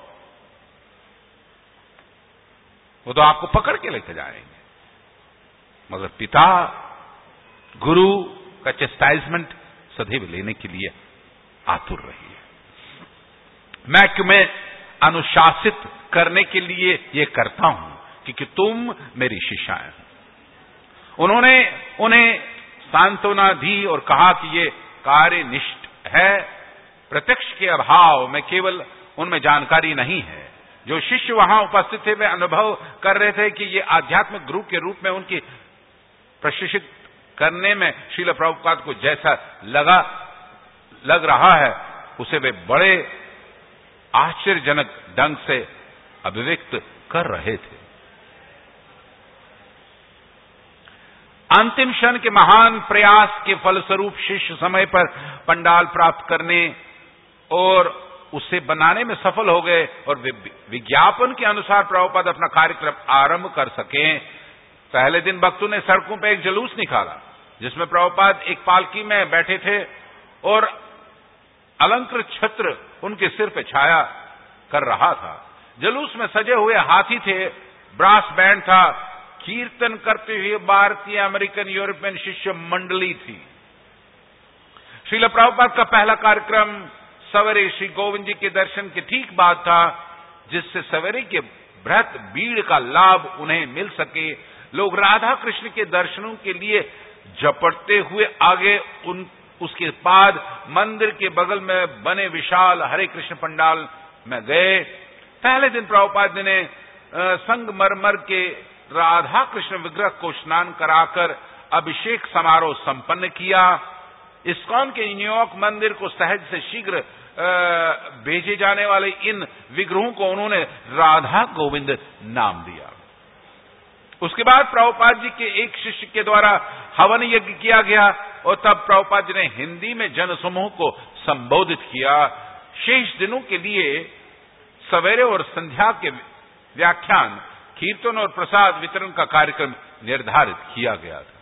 वो तो आपको पकड़ के लेके जाएंगे। मगर पिता गुरु का चेस्टाइजमेंट सदैव लेने के लिए आतुर रहिए। मैं तुम्हें अनुशासित करने के लिए ये करता हूं क्योंकि तुम मेरी शिष्याएं हो। उन्होंने उन्हें सांत्वना दी और कहा कि ये कार्यनिष्ठ है, प्रत्यक्ष के अभाव में केवल उनमें जानकारी नहीं है। जो शिष्य वहां उपस्थित थे वे अनुभव कर रहे थे कि ये आध्यात्मिक गुरु के रूप में उनकी प्रशिक्षित करने में श्रील प्रभुपाद को जैसा लगा लग रहा है उसे वे बड़े आश्चर्यजनक ढंग से अभिव्यक्त कर रहे थे। अंतिम क्षण के महान प्रयास के फलस्वरूप शिष्य समय पर पंडाल प्राप्त करने और उसे बनाने में सफल हो गए और विज्ञापन के अनुसार प्रभुपाद अपना कार्यक्रम आरंभ कर सके। पहले दिन भक्तों ने सड़कों पर एक जुलूस निकाला जिसमें प्रभुपाद एक पालकी में बैठे थे और अलंकृत छत्र उनके सिर पे छाया कर रहा था। जुलूस में सजे हुए हाथी थे ब्रास बैंड था, कीर्तन करते हुए भारतीय अमेरिकन यूरोपियन शिष्य मंडली थी। श्रील प्रभुपाद का पहला कार्यक्रम सवेरे श्री गोविंद जी के दर्शन के ठीक बाद था, जिससे सवेरे के बृहत भीड़ का लाभ उन्हें मिल सके। लोग राधा कृष्ण के दर्शनों के लिए झपटते हुए आगे उन उसके बाद मंदिर के बगल में बने विशाल हरे कृष्ण पंडाल में गए। पहले दिन प्रभुपाद ने संगमरमर के राधा कृष्ण विग्रह को स्नान कराकर अभिषेक समारोह संपन्न किया। इस्कॉन के न्यूयॉर्क मंदिर को सहज से शीघ्र भेजे जाने वाले इन विग्रहों को उन्होंने राधा गोविंद नाम दिया। उसके बाद प्रभुपाद जी के एक शिष्य के द्वारा हवन यज्ञ किया गया और तब प्रभुपाद जी ने हिंदी में जनसमूह को संबोधित किया। शेष दिनों के लिए सवेरे और संध्या के व्याख्यान, कीर्तन और प्रसाद वितरण का कार्यक्रम निर्धारित किया गया था।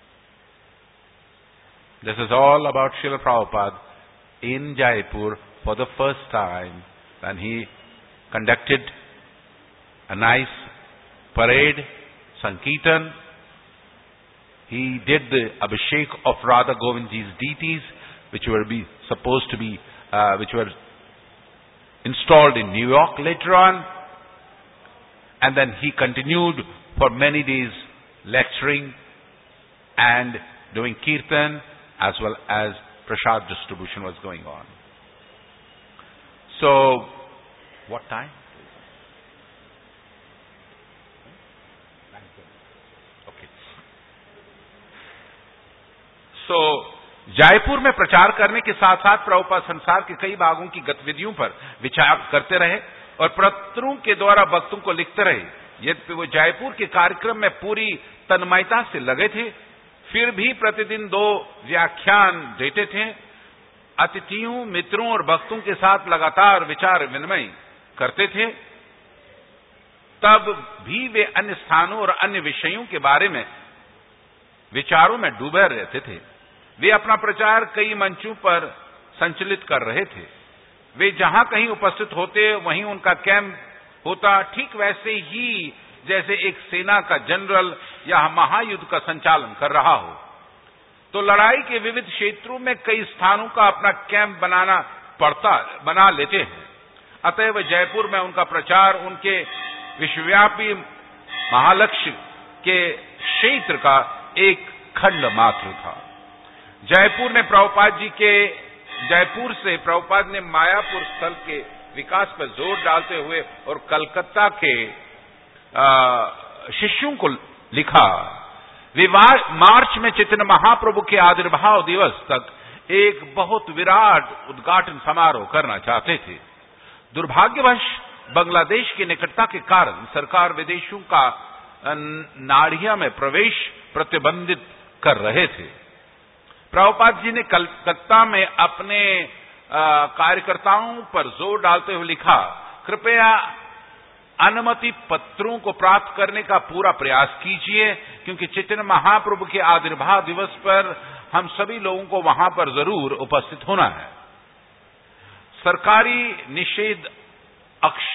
This is all about Srila Prabhupada in Jaipur for the first time, and he conducted a nice parade, Sankirtan. He did the Abhishek of Radha Govindji's deities, which were be, supposed to be, uh, which were installed in New York later on. And then he continued for many days lecturing and doing Kirtan, as well as prasad distribution was going on. So, what time? Okay. So, Jaipur में प्रचार करने के साथ साथ प्रभुपाद संसार के कई भागों की गतिविधियों पर विचार करते रहे और पत्रों के द्वारा भक्तों को लिखते रहे। यद्यपि वो जयपुर के कार्यक्रम में पूरी तन्मयता से लगे थे, फिर भी प्रतिदिन दो व्याख्यान देते थे। अतिथियों, मित्रों और भक्तों के साथ लगातार विचार विनिमय करते थे। तब भी वे अन्य स्थानों और अन्य विषयों के बारे में विचारों में डूबे रहते थे। वे अपना प्रचार कई मंचों पर संचालित कर रहे थे। वे जहां कहीं उपस्थित होते वहीं उनका कैंप होता, ठीक वैसे ही जैसे एक सेना का जनरल या महायुद्ध का संचालन कर रहा हो। तो लड़ाई के विविध क्षेत्रों में कई स्थानों का अपना कैंप बनाना पड़ता बना लेते हैं। अतएव जयपुर में उनका प्रचार उनके विश्वव्यापी महालक्ष्य के क्षेत्र का एक खंड मात्र था। जयपुर ने प्रभुपाद जी के जयपुर से प्रभुपाद ने मायापुर स्थल के विकास पर जोर डालते हुए और कलकत्ता के शिष्यों को लिखा। वे मार्च में चैतन्य महाप्रभु के आविर्भाव दिवस तक एक बहुत विराट उद्घाटन समारोह करना चाहते थे। दुर्भाग्यवश बांग्लादेश की निकटता के कारण सरकार विदेशियों का नाड़िया में प्रवेश प्रतिबंधित कर रहे थे। प्रभुपाद जी ने कलकत्ता में अपने कार्यकर्ताओं पर जोर डालते हुए लिखा, कृपया अनुमति पत्रों को प्राप्त करने का पूरा प्रयास कीजिए, क्योंकि चैतन्य महाप्रभु के आविर्भाव दिवस पर हम सभी लोगों को वहां पर जरूर उपस्थित होना है। सरकारी निषेध अक्ष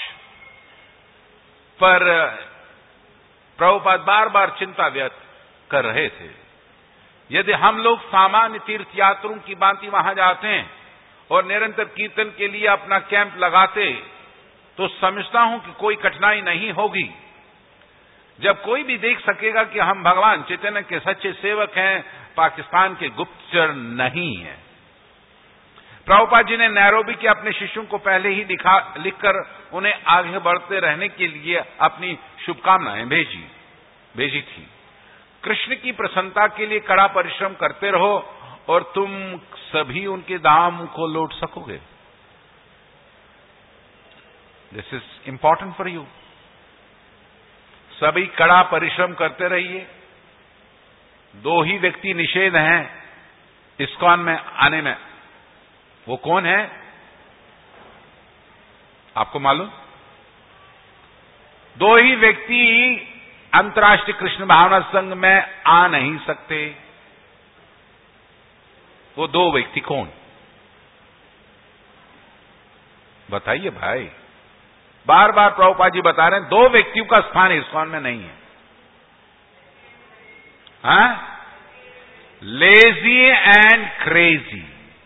पर प्रभुपाद बार बार चिंता व्यक्त कर रहे थे। यदि हम लोग सामान्य तीर्थ यात्रियों की भांति वहां जाते हैं और निरंतर कीर्तन के लिए अपना कैंप लगाते, तो समझता हूं कि कोई कठिनाई नहीं होगी। जब कोई भी देख सकेगा कि हम भगवान चैतन्य के सच्चे सेवक हैं, पाकिस्तान के गुप्तचर नहीं हैं। प्रभुपाद जी ने नैरोबी के अपने शिष्यों को पहले ही लिखा लिखकर उन्हें आगे बढ़ते रहने के लिए अपनी शुभकामनाएं भेजी भेजी थी। कृष्ण की प्रसन्नता के लिए कड़ा परिश्रम करते रहो और तुम सभी उनके धाम को लौट सकोगे। This is important for you. सभी कड़ा परिश्रम करते रहिए। दो ही व्यक्ति निषेध हैं इस्कॉन में आने में। वो कौन है आपको मालूम? दो ही व्यक्ति अंतर्राष्ट्रीय कृष्ण भावना संघ में आ नहीं सकते। वो दो व्यक्ति कौन? बताइए भाई। बार बार प्रभुपाद जी बता रहे हैं, दो व्यक्तियों का स्थान इस्कॉन में नहीं है। हाँ? Lazy and crazy.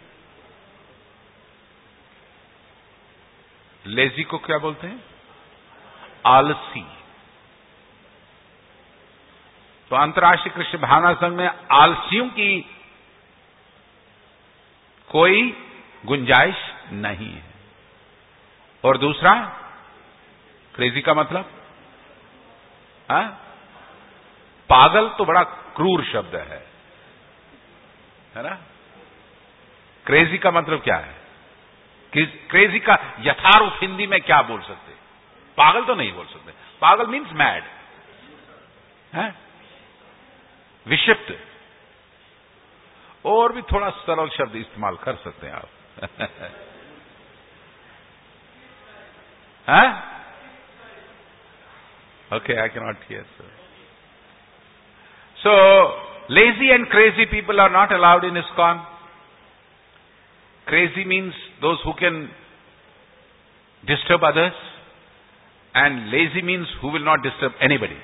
लेजी को क्या बोलते हैं? आलसी। तो अंतर्राष्ट्रीय कृष्ण भावना संघ में आलसियों की कोई गुंजाइश नहीं है। और दूसरा, क्रेजी का मतलब, हाँ? पागल तो बड़ा क्रूर शब्द है, है ना? क्रेजी का मतलब क्या है? क्रेजी का यथार्थ हिंदी में क्या बोल सकते? पागल तो नहीं बोल सकते। पागल मीन्स मैड, है? विक्षिप्त। और भी थोड़ा सरल शब्द इस्तेमाल कर सकते हैं आप। हाँ? Okay, I can not hear sir. So lazy and crazy people are not allowed in ISKCON. Crazy means those who can disturb others, and lazy means who will not disturb anybody.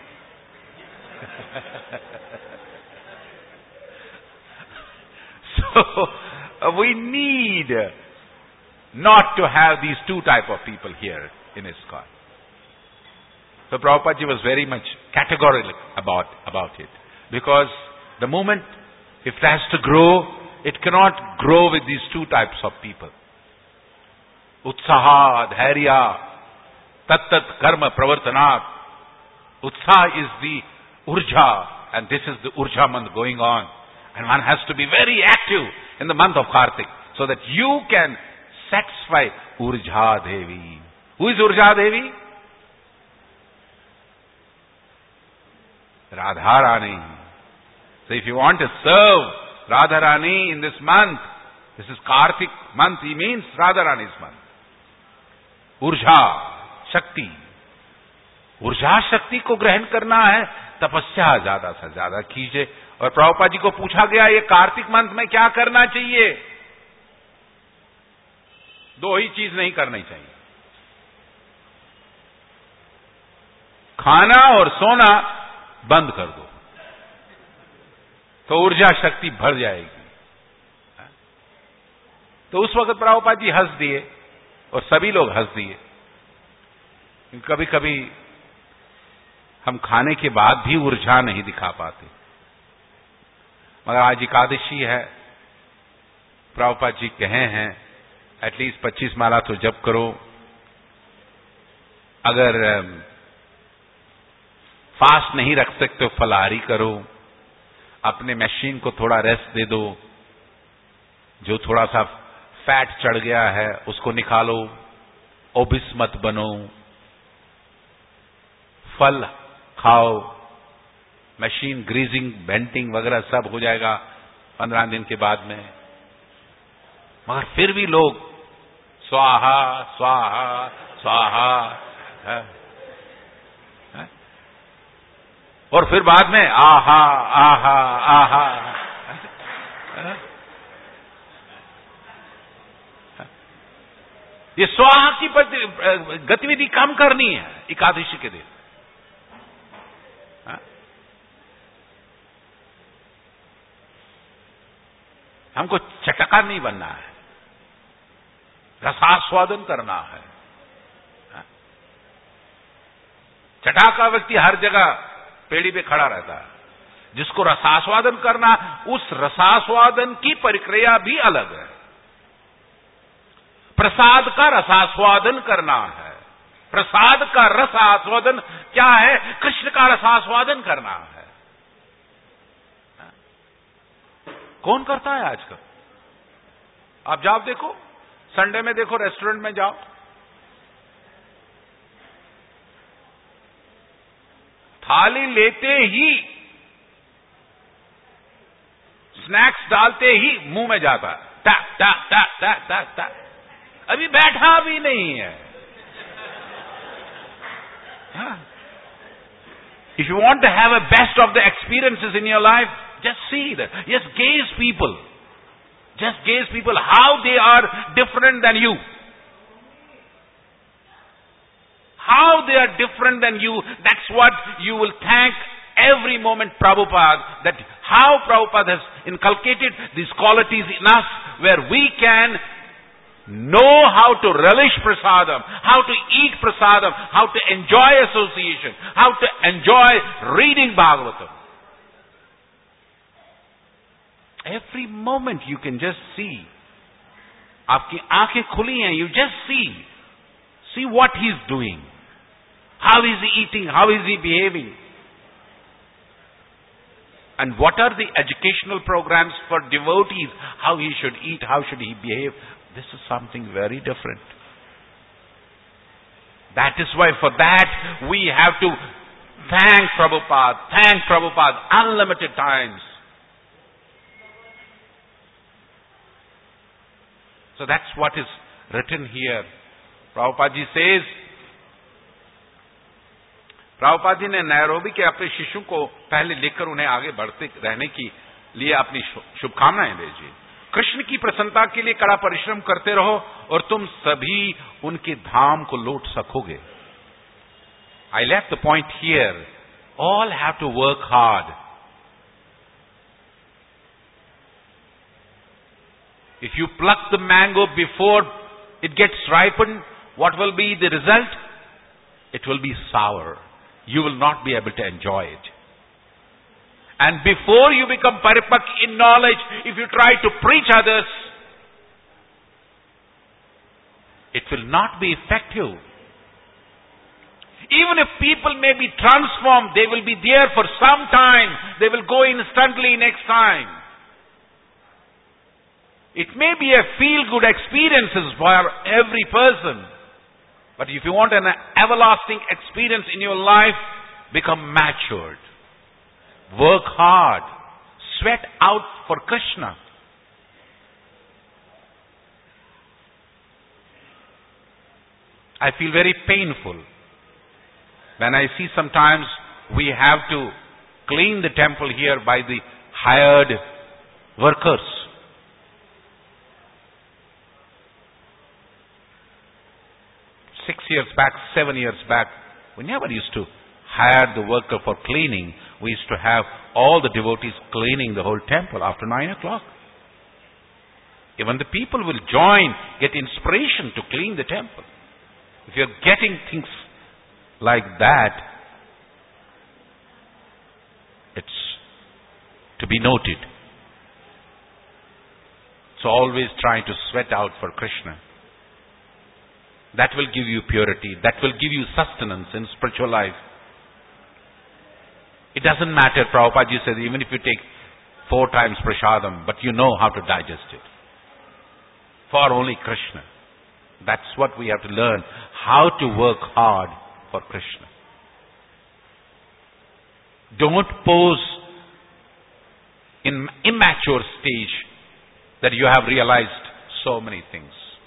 So uh, we need not to have these two type of people here in ISKCON. So Prabhupada ji was very much categorical about, about it. Because the moment if it has to grow, it cannot grow with these two types of people. Utsaha, dhairya, tat tat karma pravartanat. Utsaha is the urja, and this is the urja month going on. And one has to be very active in the month of Kartik, so that you can satisfy Urja Devi. Who is Urja Devi? Radharani. So if you want to serve Radharani in this month, this is Kartik month, he means Radharani's month. Urja, Shakti. ऊर्जा शक्ति को ग्रहण करना है, तपस्या ज्यादा से ज्यादा कीजिए। और प्रभुपाद जी को पूछा गया, ये कार्तिक मंथ में क्या करना चाहिए? दो ही चीज नहीं करनी चाहिए, खाना और सोना बंद कर दो, तो ऊर्जा शक्ति भर जाएगी। तो उस वक्त प्रभुपाद जी हंस दिए और सभी लोग हंस दिए। कभी कभी हम खाने के बाद भी ऊर्जा नहीं दिखा पाते, मगर आज एकादशी है, प्रभुपाद जी कहे हैं एटलीस्ट पच्चीस माला तो जप करो। अगर फास्ट नहीं रख सकते तो फलाहारी करो, अपने मशीन को थोड़ा रेस्ट दे दो, जो थोड़ा सा फैट चढ़ गया है उसको निकालो, ओबिस मत बनो, फल खाओ, मशीन ग्रीजिंग बेंटिंग वगैरह सब हो जाएगा पंद्रह दिन के बाद में। मगर फिर भी लोग स्वाहा स्वाहा स्वाहा है, है? और फिर बाद में आहा आहा आहा है? ये स्वाहा की गतिविधि कम करनी है एकादशी के दिन। हमको चटका नहीं बनना है, रसास्वादन करना है। चटाका व्यक्ति हर जगह पेड़ी पे खड़ा रहता है, जिसको रसास्वादन करना, उस रसास्वादन की प्रक्रिया भी अलग है। प्रसाद का रसास्वादन करना है, प्रसाद का रसास्वादन क्या है? कृष्ण का रसास्वादन करना है। कौन करता है आजकल? आप जाओ देखो, संडे में देखो, रेस्टोरेंट में जाओ, थाली लेते ही स्नैक्स डालते ही मुंह में जाता है, टा टा टा टा टा टा, अभी बैठा भी नहीं है। If you want to have a best of the experiences in your life, just see that. Just gaze people. Just gaze people how they are different than you. how they are different than you. That's what you will thank every moment Prabhupada, that how Prabhupada has inculcated these qualities in us, where we can know how to relish prasadam, how to eat prasadam, how to enjoy association, how to enjoy reading Bhagavatam. Every moment you can just see. Aapki aankhein khuli hain, you just see. See what he is doing. How is he eating? How is he behaving? And what are the educational programs for devotees? How he should eat, how should he behave? This is something very different. That is why for that we have to thank Prabhupada, thank Prabhupada unlimited times. So that's what is written here. Prabhupada ji says, Prabhupada ji ने Nairobi के अपने शिष्यों को पहले लिखकर उन्हें आगे बढ़ते रहने की लिए अपनी शुभकामनाएं भेजी। कृष्ण की प्रसन्नता के लिए कड़ा परिश्रम करते रहो और तुम सभी उनके धाम को लौट सकोगे। I left the point here. All have to work hard. If you pluck the mango before it gets ripened, what will be the result? It will be sour. You will not be able to enjoy it. And before you become paripak in knowledge, if you try to preach others, it will not be effective. Even if people may be transformed, they will be there for some time. They will go instantly next time. It may be a feel-good experiences for every person. But if you want an everlasting experience in your life, become matured. Work hard. Sweat out for Krishna. I feel very painful when I see sometimes we have to clean the temple here by the hired workers. Six years back, seven years back, we never used to hire the worker for cleaning. We used to have all the devotees cleaning the whole temple after nine o'clock. Even the people will join, get inspiration to clean the temple. If you're getting things like that, it's to be noted. So always trying to sweat out for Krishna. That will give you purity. That will give you sustenance in spiritual life. It doesn't matter, Prabhupada ji says, even if you take four times prasadam, but you know how to digest it. For only Krishna. That's what we have to learn. How to work hard for Krishna. Don't pose in immature stage that you have realized so many things.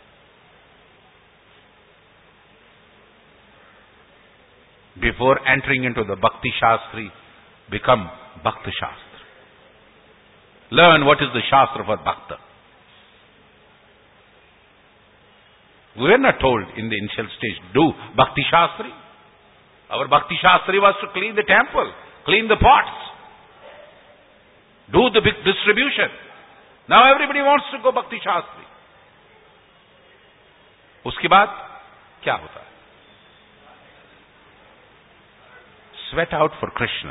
Before entering into the Bhakti Shastri, become Bhakti Shastra. Learn what is the Shastra for Bhakta. We were not told in the initial stage, do Bhakti Shastri. Our Bhakti Shastri was to clean the temple, clean the pots, do the big distribution. Now everybody wants to go Bhakti Shastri. उसके बाद क्या होता है? Sweat out for Krishna.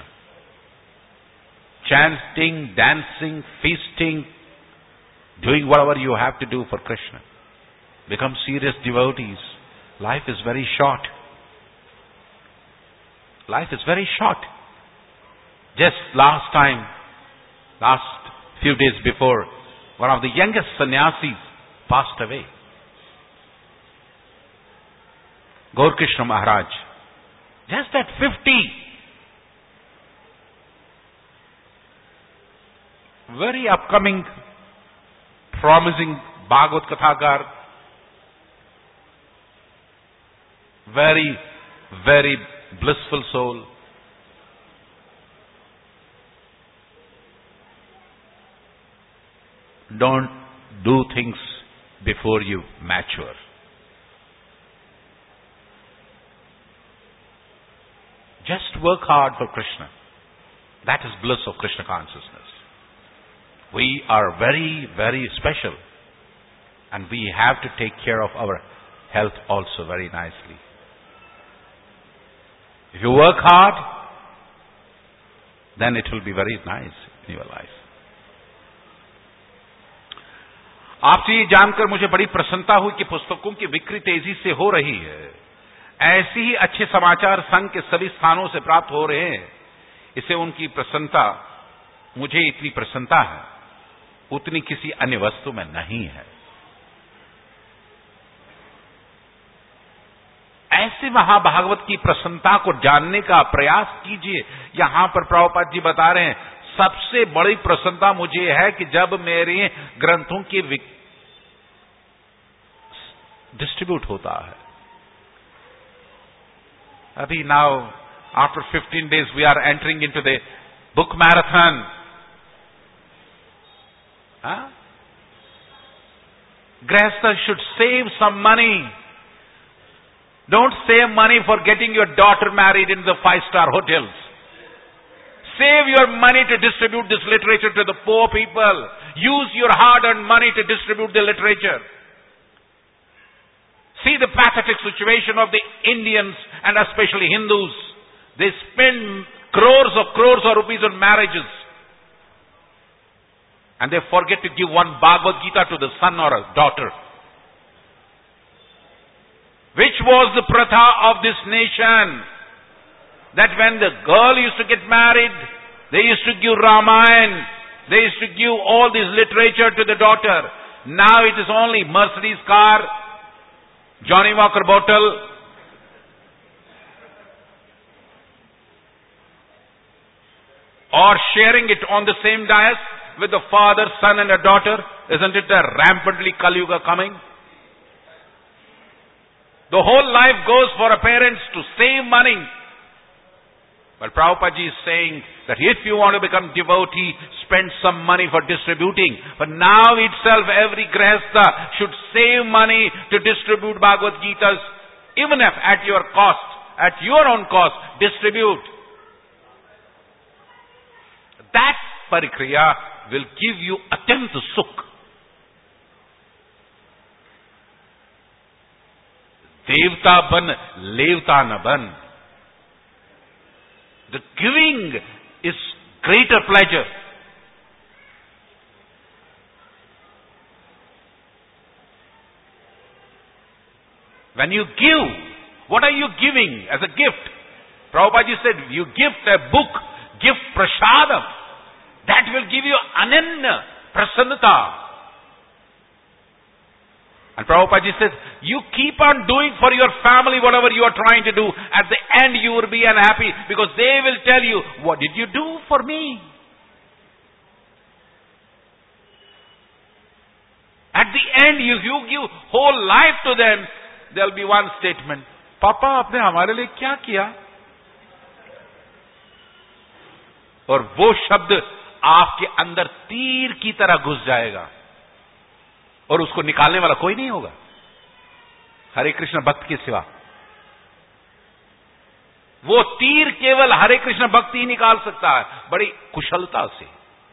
Chanting, dancing, feasting, doing whatever you have to do for Krishna. Become serious devotees. Life is very short. Life is very short. Just last time, last few days before, one of the youngest sannyasis passed away. Gaur Krishna Maharaj. Just at fifty. Very upcoming, promising Bhagavad Kathakar. Very, very blissful soul. Don't do things before you mature. Just work hard for Krishna. That is bliss of Krishna consciousness. We are very, very special. And we have to take care of our health also very nicely. If you work hard, then it will be very nice in your life. आपसे ये जानकर मुझे बड़ी प्रसन्नता हुई कि पुस्तकों की बिक्री तेजी से हो रही है। ऐसे ही अच्छे समाचार संघ के सभी स्थानों से प्राप्त हो रहे हैं। इससे उनकी प्रसन्नता, मुझे इतनी प्रसन्नता है, उतनी किसी अन्य वस्तु में नहीं है। ऐसे महाभागवत की प्रसन्नता को जानने का प्रयास कीजिए। यहां पर प्रभुपाद जी बता रहे हैं, सबसे बड़ी प्रसन्नता मुझे है कि जब मेरे ग्रंथों की डिस्ट्रीब्यूट होता है। अभी now after fifteen days we are entering into the book marathon. Grihastha should save some money. Don't save money for getting your daughter married in the five-star hotels. Save your money to distribute this literature to the poor people. Use your hard-earned money to distribute the literature. See the pathetic situation of the Indians and especially Hindus. They spend crores of crores of rupees on marriages. And they forget to give one Bhagavad Gita to the son or a daughter. Which was the pratha of this nation? That when the girl used to get married, they used to give Ramayana, they used to give all this literature to the daughter. Now it is only Mercedes car, Johnny Walker bottle, or sharing it on the same dais with the father, son and a daughter. Isn't it a rampantly Kali Yuga coming? The whole life goes for a parents to save money. But Prabhupada ji is saying that if you want to become devotee, spend some money for distributing. But now itself every grihastha should save money to distribute Bhagavad Gitas, even if at your cost, at your own cost, distribute. That parikriya will give you atyant sukh. Devta ban, levta na ban. The giving is greater pleasure. When you give, what are you giving as a gift? Prabhupada ji said, you gift a book, gift prasadam. That will give you ananya prasannata. And Prabhupada ji says, you keep on doing for your family whatever you are trying to do. At the end you will be unhappy because they will tell you, what did you do for me? At the end, if you give whole life to them, there will be one statement, पापा आपने हमारे लिए क्या किया? और वो शब्द आपके अंदर तीर की तरह घुस जाएगा और उसको निकालने वाला कोई नहीं होगा, हरे कृष्ण भक्त के सिवा। वो तीर केवल हरे कृष्ण भक्त ही निकाल सकता है, बड़ी कुशलता से,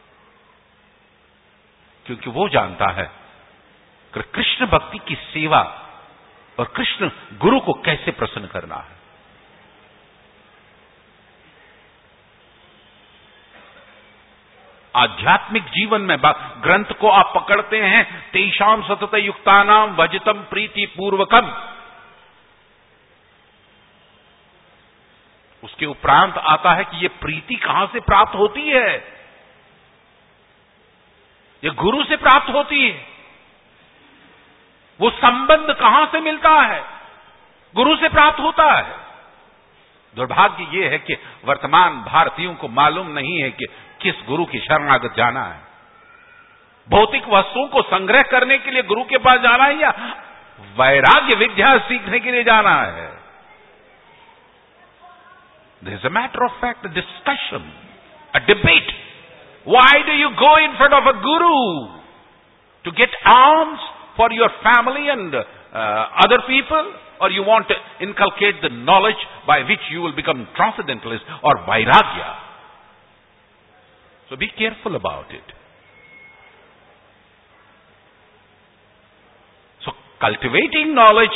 क्योंकि वो जानता है कि कृष्ण भक्ति की सेवा और कृष्ण गुरु को कैसे प्रसन्न करना है। आध्यात्मिक जीवन में ग्रंथ को आप पकड़ते हैं, तेषाम सतत युक्तानाम वजितम प्रीति पूर्वकम। उसके उपरांत आता है कि ये प्रीति कहां से प्राप्त होती है? ये गुरु से प्राप्त होती है। वो संबंध कहां से मिलता है? गुरु से प्राप्त होता है। दुर्भाग्य ये है कि वर्तमान भारतीयों को मालूम नहीं है कि किस गुरु की शरणागत जाना है। भौतिक वस्तुओं को संग्रह करने के लिए गुरु के पास जाना है या वैराग्य विद्या सीखने के लिए जाना है? There is a matter of fact, a discussion, a debate. Why do you go in front of a guru? To get alms for your family and uh, other people, or you want to inculcate the knowledge by which you will become transcendentalist or vairagya. So be careful about it. So cultivating knowledge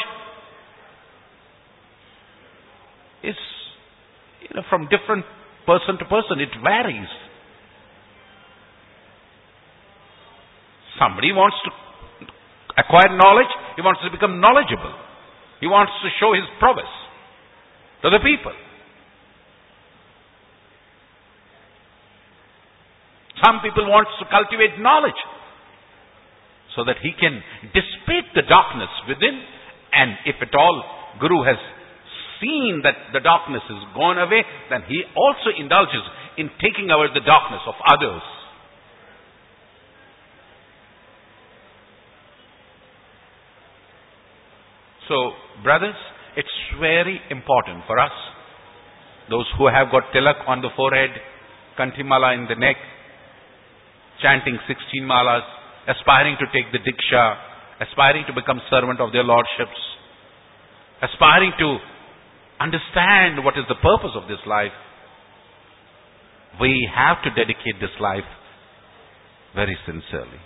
is, you know, from different person to person, it varies. Somebody wants to acquire knowledge, he wants to become knowledgeable. He wants to show his prowess to the people. Some people want to cultivate knowledge so that he can dissipate the darkness within, and if at all Guru has seen that the darkness is gone away, then he also indulges in taking away the darkness of others. So, brothers, it's very important for us, those who have got tilak on the forehead, kantimala in the neck, chanting sixteen malas, aspiring to take the diksha, aspiring to become servant of their lordships, aspiring to understand what is the purpose of this life. We have to dedicate this life very sincerely.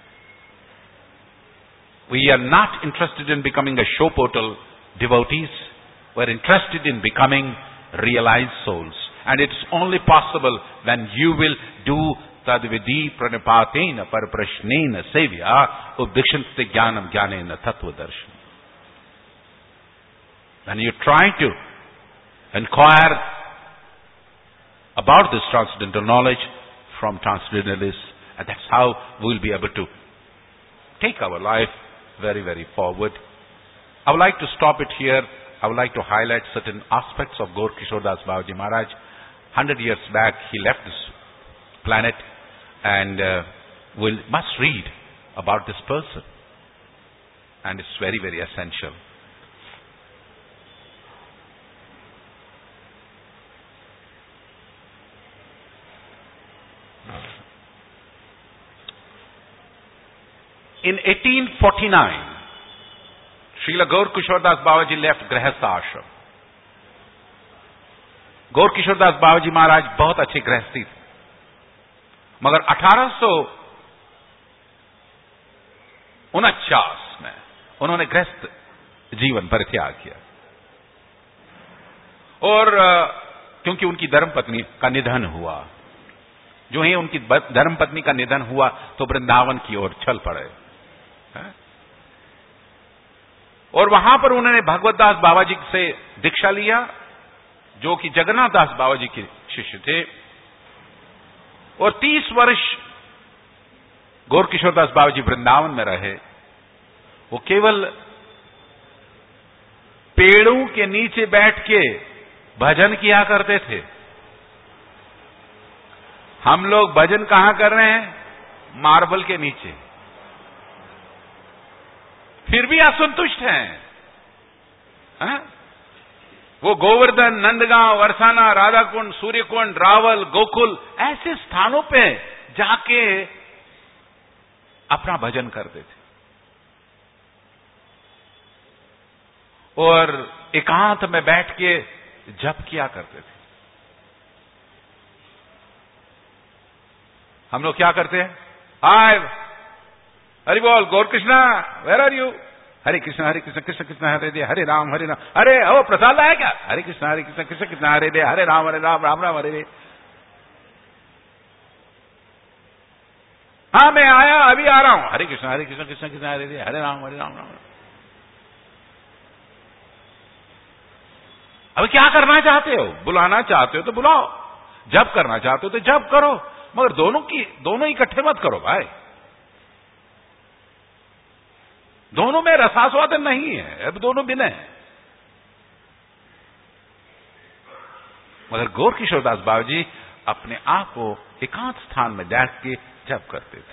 We are not interested in becoming a show portal devotees. We are interested in becoming realized souls. And it's only possible when you will do tadvidi pranipatena paraprashnena sevya udikshante jnanam jnanena tattva darshan. When you try to inquire about this transcendental knowledge from transcendentalists, and that's how we will be able to take our life very, very forward. I would like to stop it here. I would like to highlight certain aspects of Gaur Kishore Das Babaji Maharaj. Hundred years back, he left this planet, and uh, we must read about this person. And it's very, very essential. In eighteen forty-nine, Srila Gaur Kishore Das Babaji left Grihastha Ashram. Gaur Kishore Das Babaji Maharaj बहुत अच्छे गृहस्थी थे, मगर अठारह सौ उनचास में उन्होंने गृहस्थ जीवन परित्याग किया, और क्योंकि उनकी धर्मपत्नी का निधन हुआ, जो ही उनकी धर्मपत्नी का निधन हुआ तो वृंदावन की ओर चल पड़े, और वहां पर उन्होंने भगवत दास बाबा जी से दीक्षा लिया, जो कि जगन्नाथ दास बाबा जी के शिष्य थे, और तीस वर्ष गौर किशोर दास बाबा जी वृंदावन में रहे। वो केवल पेड़ों के नीचे बैठ के भजन किया करते थे। हम लोग भजन कहां कर रहे हैं? मार्बल के नीचे, फिर भी असंतुष्ट हैं। हा? वो गोवर्धन, नंदगांव, वरसाना, राधाकुंड, सूर्यकुंड, रावल, गोकुल ऐसे स्थानों पे जाके अपना भजन करते थे, और एकांत में बैठ के जप किया करते थे। हम लोग क्या करते हैं? हाय हरि बोल, Gaur Krishna, where are you? Hare Krishna Hare Krishna Krishna Krishna Hare दे, हरे राम हरे राम, अरे ओ प्रसाद लाया क्या? हरे कृष्ण हरे कृष्ण कृष्ण कृष्ण हरे दे, हरे राम हरे राम, राम राम हरे दे। हाँ मैं आया, अभी आ रहा हूं। हरे कृष्ण हरे कृष्ण कृष्ण कृष्ण हरे दे, हरे राम हरे राम, राम राम। अब क्या करना चाहते हो? बुलाना चाहते हो तो बुलाओ, जब करना चाहते हो तो जब करो, मगर दोनों की दोनों इकट्ठे मत करो भाई। दोनों में रसास्वादन नहीं है, अब दोनों बिना है। मगर गौर किशोर दास बाबा जी अपने आप को एकांत स्थान में बैठ के जप करते थे।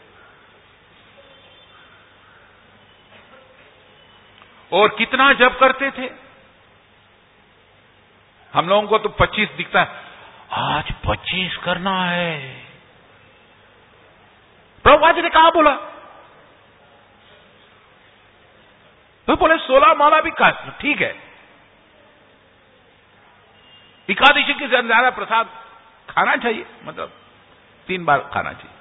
और कितना जप करते थे? हम लोगों को तो पच्चीस दिखता है, आज पच्चीस करना है। प्रभुपाद जी ने कहा बोला? तो बोले सोलह माला भी खा, ठीक है, एकादशी के ज्यादा प्रसाद खाना चाहिए, मतलब तीन बार खाना चाहिए।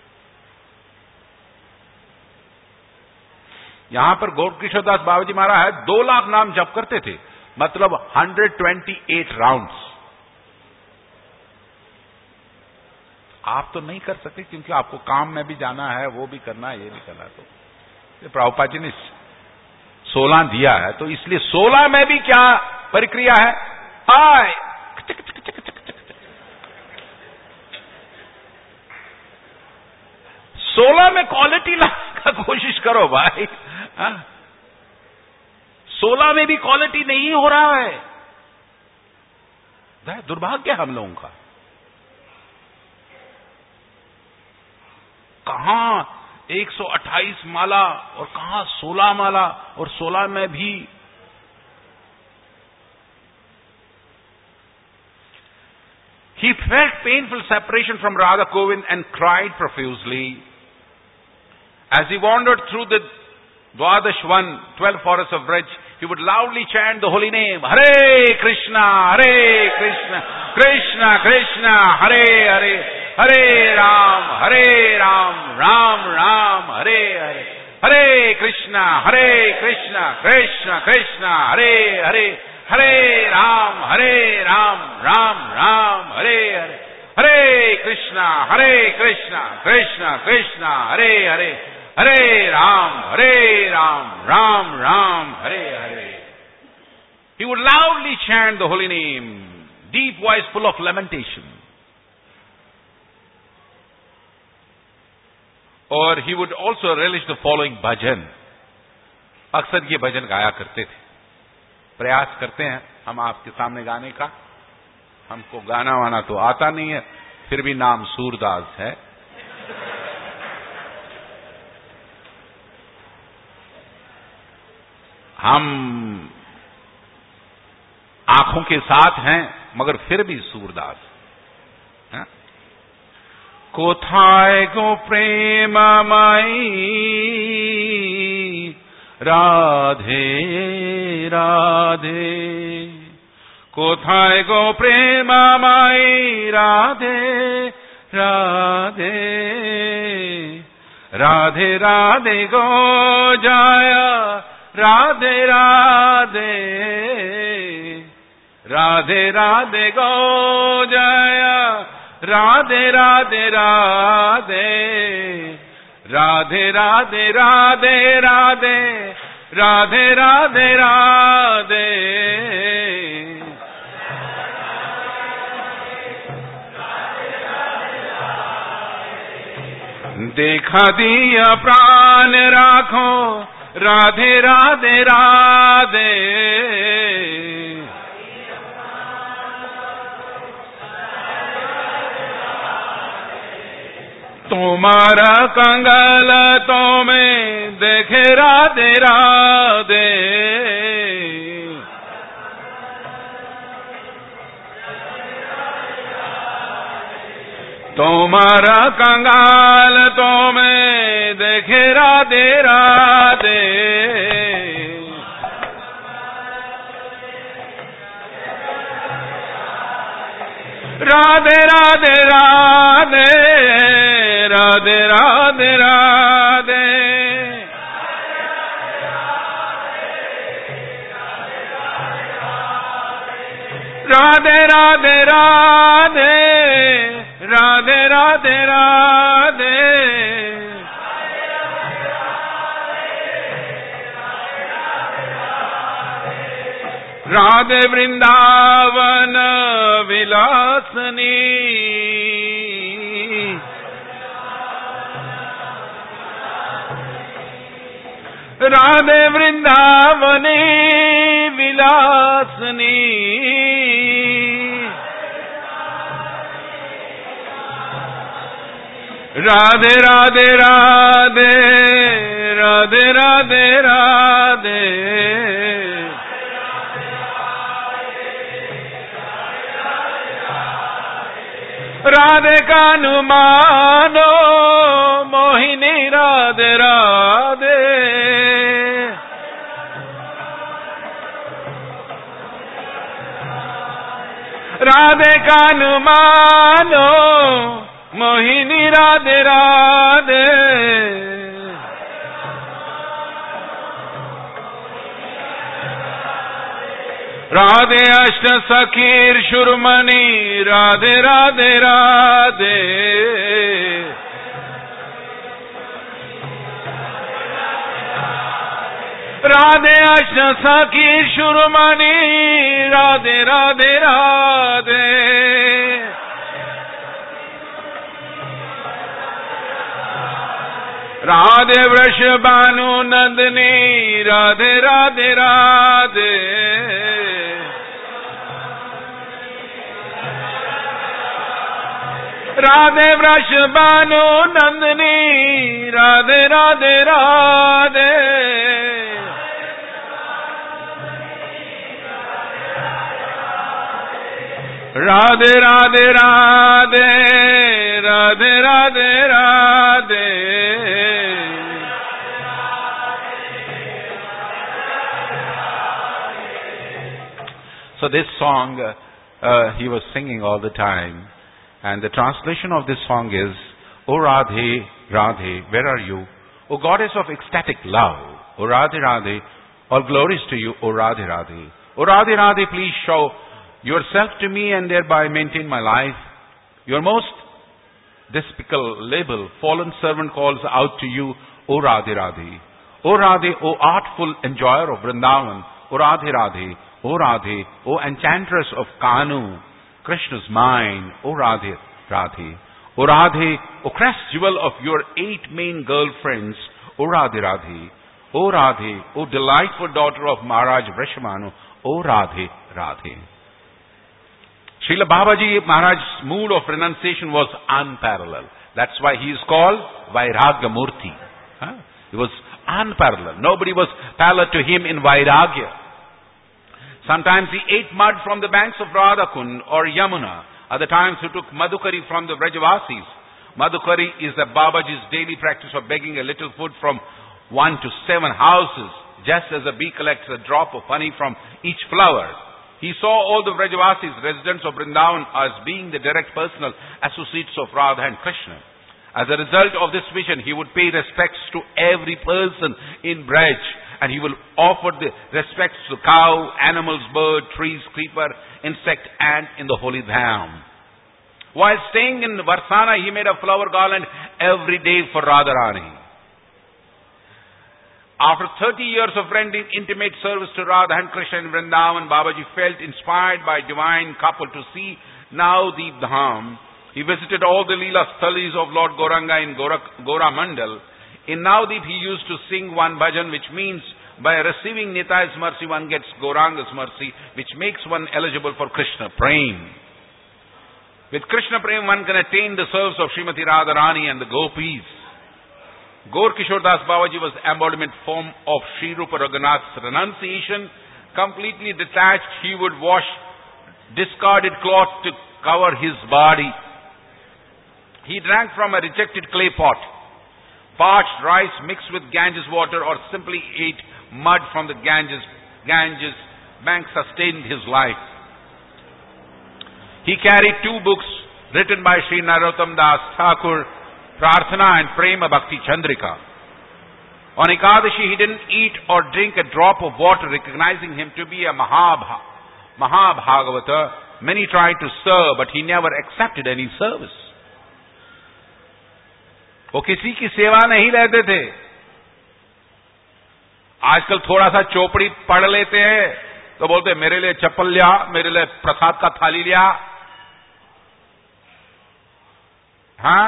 यहां पर गौरकिशोरदास बाबा जी महाराज है, दो लाख नाम जप करते थे, मतलब हंड्रेड ट्वेंटी एट राउंड्स। आप तो नहीं कर सकते क्योंकि आपको काम में भी जाना है, वो भी करना है, ये भी करना है। तो प्रभुपाद जी ने सोलह दिया है, तो इसलिए सोलह में भी क्या प्रक्रिया है, आए सोलह में क्वालिटी लाने का कोशिश करो भाई। सोलह में भी क्वालिटी नहीं हो रहा है, दुर्भाग्य हम लोगों का। कहां एक सौ अट्ठाईस माला और कहां सोलह माला, और सोलह में भी he felt painful separation from Radha Govind and cried profusely. As he wandered through the Dwadash one, twelve forests of Braj, he would loudly chant the holy name, Hare Krishna, Hare Krishna, Krishna Krishna, Hare Hare, Hare Ram, Hare Ram, Ram Ram, Hare Hare, Hare Krishna, Hare Krishna, Krishna Krishna, Hare Hare, Hare Ram, Hare Ram, Ram Ram, Hare Hare, Hare Krishna, Hare Krishna, Krishna Krishna, Hare Hare, Hare Ram, Hare Ram, Ram Ram, Hare Hare. He would loudly chant the holy name, deep voice full of lamentation. Or he would also relish the following bhajan. अक्सर ये भजन गाया करते थे। प्रयास करते हैं हम आपके सामने गाने का, हमको गाना वाना तो आता नहीं है, फिर भी नाम सूरदास है। हम आंखों के साथ हैं मगर फिर भी सूरदास। कोथाय गो प्रेममयी राधे राधे, कोथाय गो प्रेममयी राधे राधे, राधे राधे गो जाया राधे राधे, राधे राधे गो जाया राधे राधे राधे, राधे राधे राधे राधे, राधे राधे राधे। देखा दिया प्राण राखो राधे राधे राधे, तुम्हारा कंगल तो में देखे राधे राधे, तुम्हारा कंगाल तो में देखे राधे राधे, राधे राधे राधे, राधे राधे राधे, राधे राधे राधे, राधे राधे राधे, राधे वृंदावन विलासनी, राधे वृंदावनी विलासनी, राधे राधे राधे, राधे राधे राधे, राधे कानु मानो मोहिनी राधे राधे, राधे कानु मानो मोहिनी राधे राधे राधे अष्ट सखीर शुरमणि राधे राधे राधे राधे अष्ट सखीर शुरमणि Radhe Radhe Radhe Radhe Vrishabhanu Nandini Radhe Radhe Radhe Radhe Vrishabhanu Nandini Radhe Radhe Radhe Radhe Radhe Radhe Radhe Radhe Radhe So this song uh, he was singing all the time, and the translation of this song is, O Radhe, Radhe, where are you? O goddess of ecstatic love, O Radhe, Radhe, all glories to you, O Radhe, Radhe. O Radhe, Radhe, please show yourself to me and thereby maintain my life. Your most despicable label, fallen servant calls out to you, O Radhe, Radhe. O Radhe, O artful enjoyer of Vrindavan, O Radhe, Radhe. O Radhe, O enchantress of Kanu, Krishna's mind, O Radhe, Radhe. O Radhe, O crest jewel of your eight main girlfriends, O Radhe, Radhe. O Radhe, O delightful daughter of Maharaj Vrishabhanu, O Radhe, Radhe. Srila Babaji Maharaj's mood of renunciation was unparalleled. That's why he is called Vairagya Murti. Huh? He was unparalleled. Nobody was parallel to him in Vairagya. Sometimes he ate mud from the banks of Radhakund or Yamuna. Other times he took Madhukari from the Vrajavasis. Madhukari is the Babaji's daily practice of begging a little food from one to seven houses, just as a bee collects a drop of honey from each flower. He saw all the Vrajavasis, residents of Vrindavan, as being the direct personal associates of Radha and Krishna. As a result of this vision, he would pay respects to every person in Braj, and he will offer the respects to cow, animals, bird, trees, creeper, insect, ant in the holy dham. While staying in Varsana, he made a flower garland every day for Radharani. After thirty years of rendering intimate service to Radha and Krishna in Vrindavan, Babaji felt inspired by divine couple to see Navdeep Dham. He visited all the Leela Sthalis of Lord Gauranga in Gora, Gora Mandal. In Navdeep, he used to sing one bhajan, which means by receiving Nitai's mercy, one gets Gauranga's mercy, which makes one eligible for Krishna Prem. With Krishna Prem, one can attain the service of Srimati Radharani and the Gopis. Gaur Kishore Das Babaji was the embodiment form of Sri Rupa Raghunath's renunciation. Completely detached, he would wash discarded cloth to cover his body. He drank from a rejected clay pot. Parched rice mixed with Ganges water, or simply ate mud from the Ganges, Ganges bank sustained his life. He carried two books written by Sri Narottam Das Thakur, Prarthana and Prema Bhakti Chandrika. On Ekadashi, he didn't eat or drink a drop of water, recognizing him to be a Mahabha, Mahabhagavata. Many tried to serve, but he never accepted any service. वो किसी की सेवा नहीं लेते थे. आजकल थोड़ा सा चोपड़ी पढ़ लेते हैं तो बोलते हैं मेरे लिए चप्पल लिया, मेरे लिए प्रसाद का थाली लिया. हाँ,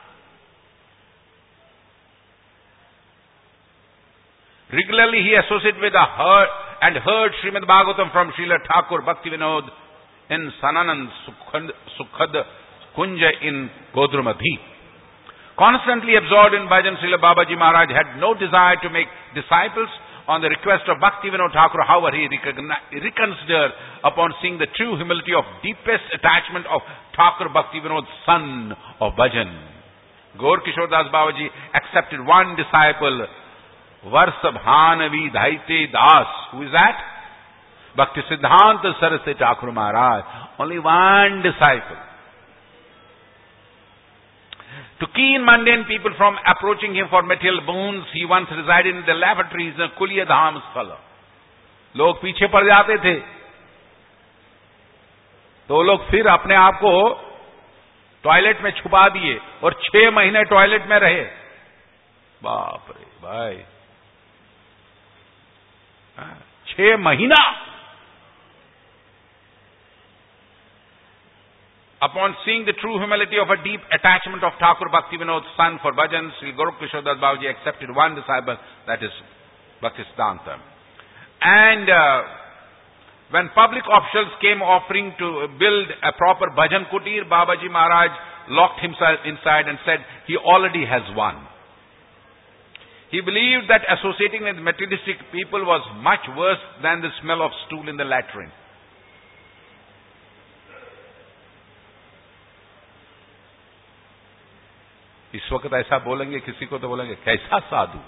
regularly he associated with the heard and heard Srimad Bhagavatam from Srila Thakur Bhakti Vinod in Sananand Sukhad Kunja in Godrumadhi. Constantly absorbed in bhajan, Srila Babaji Maharaj had no desire to make disciples. On the request of Bhakti Vinod Thakur, however, he reconsidered upon seeing the true humility of deepest attachment of Thakur Bhakti Vinod, son of bhajan. Gaur Kishore Das Babaji accepted one disciple, Varsabhanavi Dhaite Das. Who is that? Bhakti Siddhanta Saraswati Thakur Maharaj. only one disciple. To keen mundane people from approaching him for material boons, he once resided in the lavatories in Kuliya Dham Sthala. लोग पीछे पड़ जाते थे, तो लोग फिर अपने आप को टॉयलेट में छुपा दिए और छह महीने टॉयलेट में रहे. बाप रे भाई, छह महीना. Upon seeing the true humility of a deep attachment of Thakur Bhaktivinoda's son for bhajans, Sri Gopakishore Das Babaji accepted one disciple, that is Bhaktisiddhanta. And uh, when public officials came offering to build a proper bhajan kutir, Babaji Maharaj locked himself inside and said he already has one. He believed that associating with materialistic people was much worse than the smell of stool in the latrine. इस वक्त ऐसा बोलेंगे किसी को तो बोलेंगे कैसा साधु.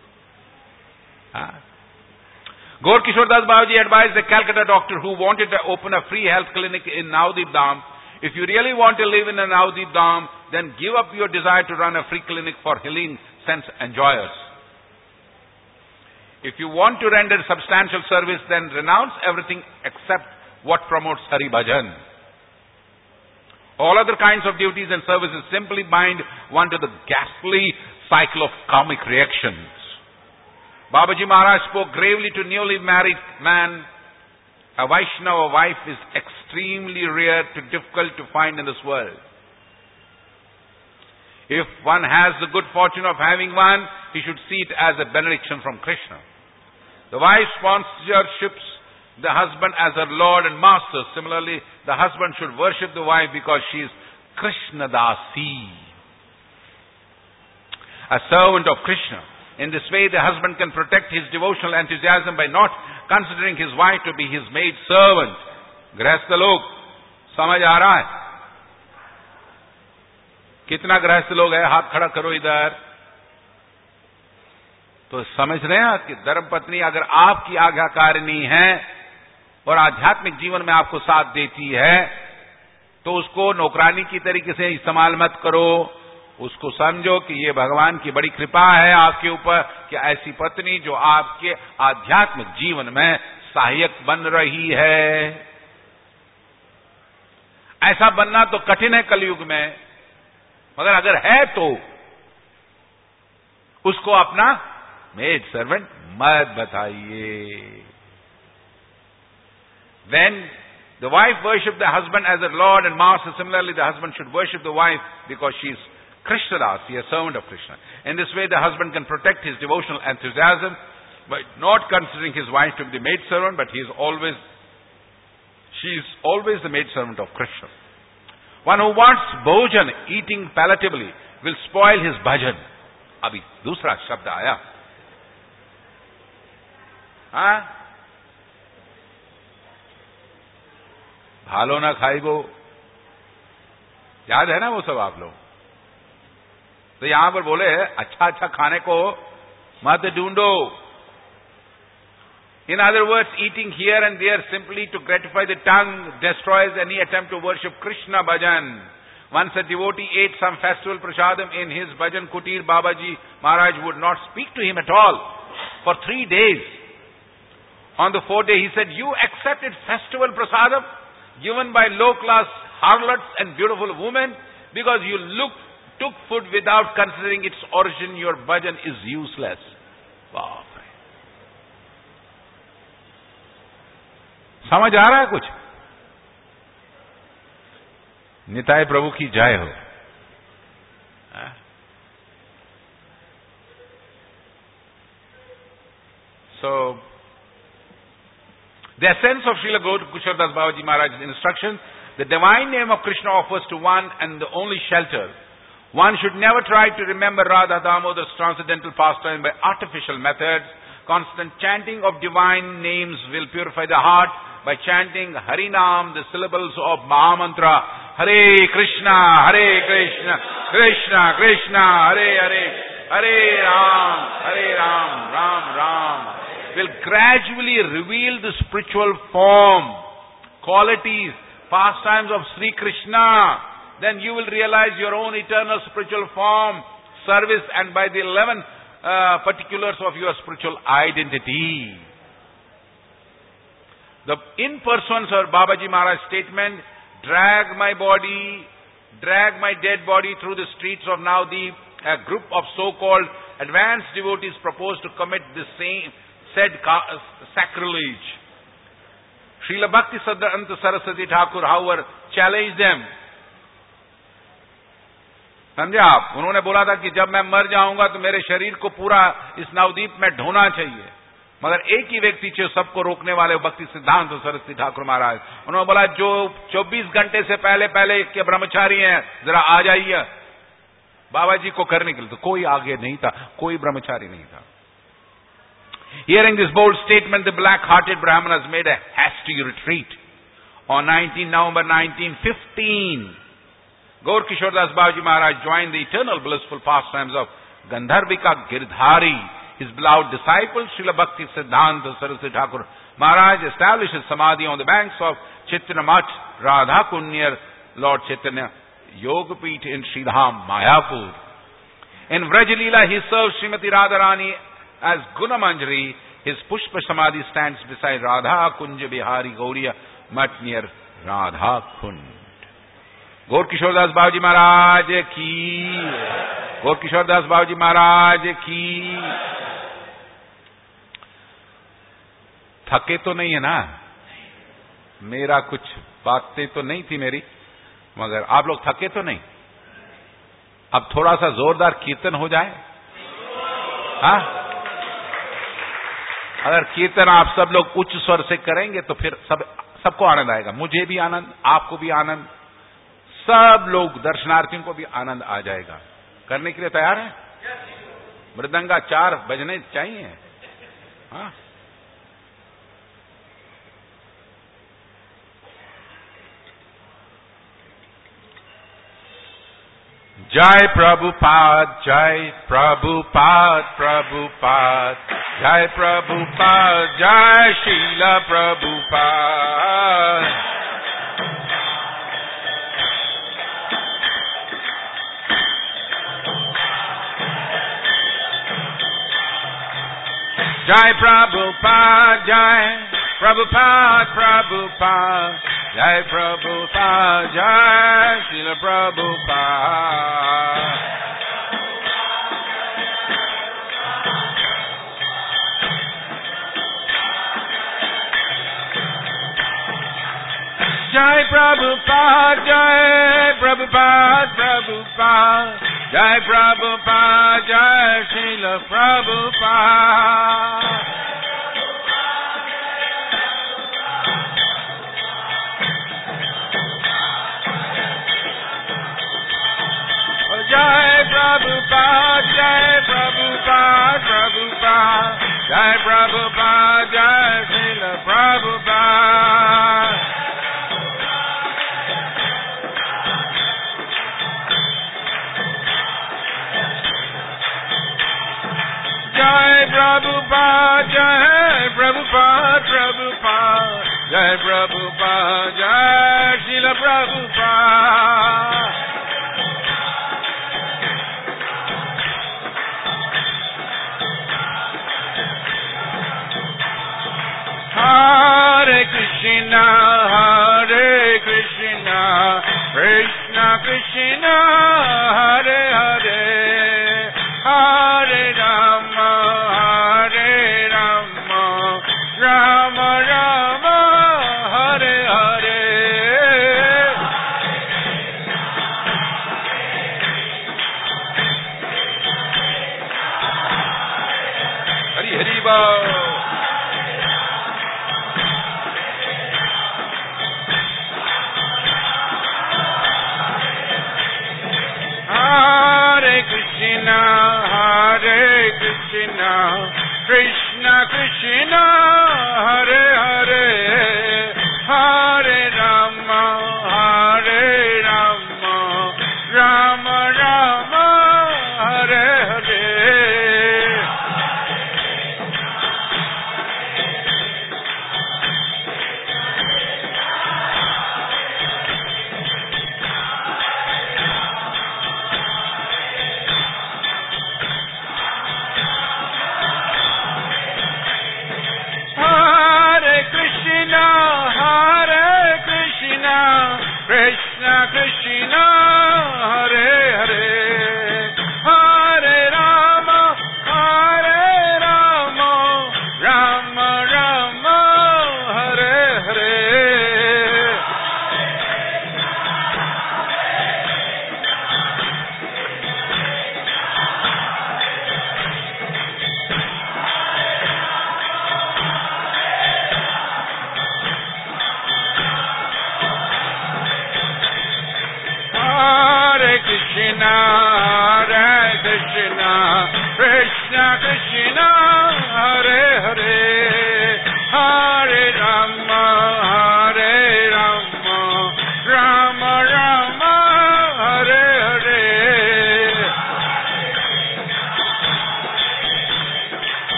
Gaur Kishore Das Babaji advised the Calcutta doctor who wanted to open a free health clinic in Navadip Dham, if you really want to live in a Navadip Dham, then give up your desire to run a free clinic for healing sense enjoyers. If you want to render substantial service, then renounce everything except what promotes Hari Bhajan. All other kinds of duties and services simply bind one to the ghastly cycle of karmic reactions. Babaji Maharaj spoke gravely to newly married man. A Vaishnava wife is extremely rare to difficult to find in this world. If one has the good fortune of having one, he should see it as a benediction from Krishna. The wife sponsorships the husband as her Lord and Master. Similarly, the husband should worship the wife because she is Krishna Dasi, a servant of Krishna. In this way, the husband can protect his devotional enthusiasm by not considering his wife to be his maid servant. गृहस्थ लोग समझ आ रहा है? कितना गृहस्थ लोग है? हाथ खड़ा करो इधर. तो समझ रहे हैं कि धर्मपत्नी अगर आपकी आज्ञाकारिणी है और आध्यात्मिक जीवन में आपको साथ देती है, तो उसको नौकरानी की तरीके से इस्तेमाल मत करो. उसको समझो कि ये भगवान की बड़ी कृपा है आपके ऊपर कि ऐसी पत्नी जो आपके आध्यात्मिक जीवन में सहायक बन रही है. ऐसा बनना तो कठिन है कलयुग में, मगर अगर है तो उसको अपना मेड सर्वेंट मत बताइए. Then the wife worship the husband as her Lord and Master. Similarly, the husband should worship the wife because she is Krishna Dasi, a servant of Krishna. In this way, the husband can protect his devotional enthusiasm by not considering his wife to be the maid servant, but he is always, she is always the maid servant of Krishna. One who wants bhojan, eating palatably, will spoil his bhajan. Abhi दूसरा शब्द आया. हाँ, भालो ना खाइबो, याद है ना वो सब आप लोग? तो यहां पर बोले अच्छा अच्छा खाने को मत ढूंढो. In other words, eating here and there simply to gratify the tongue destroys any attempt to worship Krishna bhajan. Once a devotee ate some festival prasadam in his bhajan kutir, Babaji Maharaj would not speak to him at all for three days. On the fourth day, he said, "You accepted festival prasadam given by low-class harlots and beautiful women because you looked, took food without considering its origin. Your bhajan is useless." Wow. समझ आ रहा है कुछ? निताय प्रभु की जय हो. So, the essence of Srila Gaur Kishore Das Babaji Maharaj's instruction, the divine name of Krishna offers to one and the only shelter. One should never try to remember Radha Damodar's transcendental pastime by artificial methods. Constant chanting of divine names will purify the heart. By chanting Harinam, the syllables of Mahamantra, Hare Krishna, Hare Krishna, Krishna Krishna, Hare Hare, Hare Ram, Hare Ram, Ram Ram, will gradually reveal the spiritual form, qualities, pastimes of Sri Krishna, then you will realize your own eternal spiritual form, service, and by the eleven uh, particulars of your spiritual identity. The in pursuance of Babaji Maharaj's statement, drag my body, drag my dead body through the streets of Navdeep, a group of so-called advanced devotees proposed to commit the same said sacrilege. Srila Bhakti Siddhanta Saraswati Thakur, however, challenged them. समझे आप? उन्होंने बोला था कि जब मैं मर जाऊंगा तो मेरे शरीर को पूरा इस नवदीप में ढोना चाहिए, मगर एक ही व्यक्ति थे सबको रोकने वाले, भक्ति सिद्धांत सरस्वती ठाकुर महाराज। उन्होंने बोला जो चौबीस घंटे से पहले पहले के ब्रह्मचारी हैं जरा आ जाइए बाबा जी को करने के लिए। तो कोई आगे नहीं था, कोई ब्रह्मचारी नहीं था। Hearing this bold statement, the black-hearted Brahmanas made a hasty retreat. On nineteenth November nineteen fifteen, Gaur Kishore Das Babaji Maharaj joined the eternal blissful pastimes of Gandharvika Girdhari. His beloved disciple, Srila Bhakti Siddhanta Saraswati Thakur Maharaj, established his samadhi on the banks of Chaitanya Math, Radha Kund near Lord Chaitanya Yogapeeth in Sridham, Mayapur. In Vrajalila, he served Srimati Radharani as Gunamanjari. His Pushpa Samadhi stands beside Radha Kunja Bihari Gauriya Math near Radha Kund. Gaur Kishore Das Babaji Maharaj ki, Gaur Kishore Das Babaji Maharaj ki. थके तो नहीं है ना? मेरा कुछ बातें तो नहीं थी मेरी, मगर आप लोग थके तो नहीं? अब थोड़ा सा जोरदार कीर्तन हो जाए? हाँ, अगर कीर्तन आप सब लोग उच्च स्वर से करेंगे तो फिर सब सबको आनंद आएगा। मुझे भी आनंद, आपको भी आनंद, सब लोग दर्शनार्थियों को भी आनंद आ जाएगा। करने के लिए तैयार हैं? मृदंगा चार बजने चाहिए। हाँ, Jai Prabhupada, Jai Prabhupada, Prabhupada, Jai Prabhupada, Jai Srila Prabhupada. Jai Prabhupada, Jai Prabhupada, Prabhupada, Jai Prabhupada, Jai Srila Prabhupada. Jai Prabhupada, Jai Prabhupada, Prabhupada, Jai Prabhupada, Jai Srila Prabhupada. Jai Prabhupada, Jai Prabhupada, Prabhupada, Jai Prabhupada, Jai Srila Prabhupada. Jai Prabhupada, Jai Prabhupada, Prabhupada, Jai Prabhupada, Jai Srila Prabhupada. Hare Krishna, Hare Krishna, Krishna Krishna, Hare Hare, Hare Rama, Hare Rama, Rama Rama, Hare Hare. Hari Hari Bol. Hare Krishna, Hare Krishna, Krishna Krishna, Hare Hare.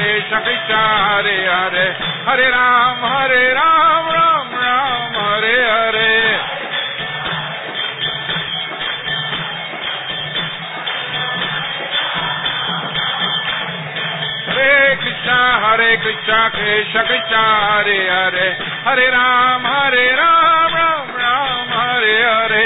Krishna Krishna Hare Hare Hare Ram Hare Ram Ram Ram Hare Hare Hare Krishna Hare Krishna Krishna Krishna Hare Hare Hare Ram Hare Ram Ram Ram Hare Hare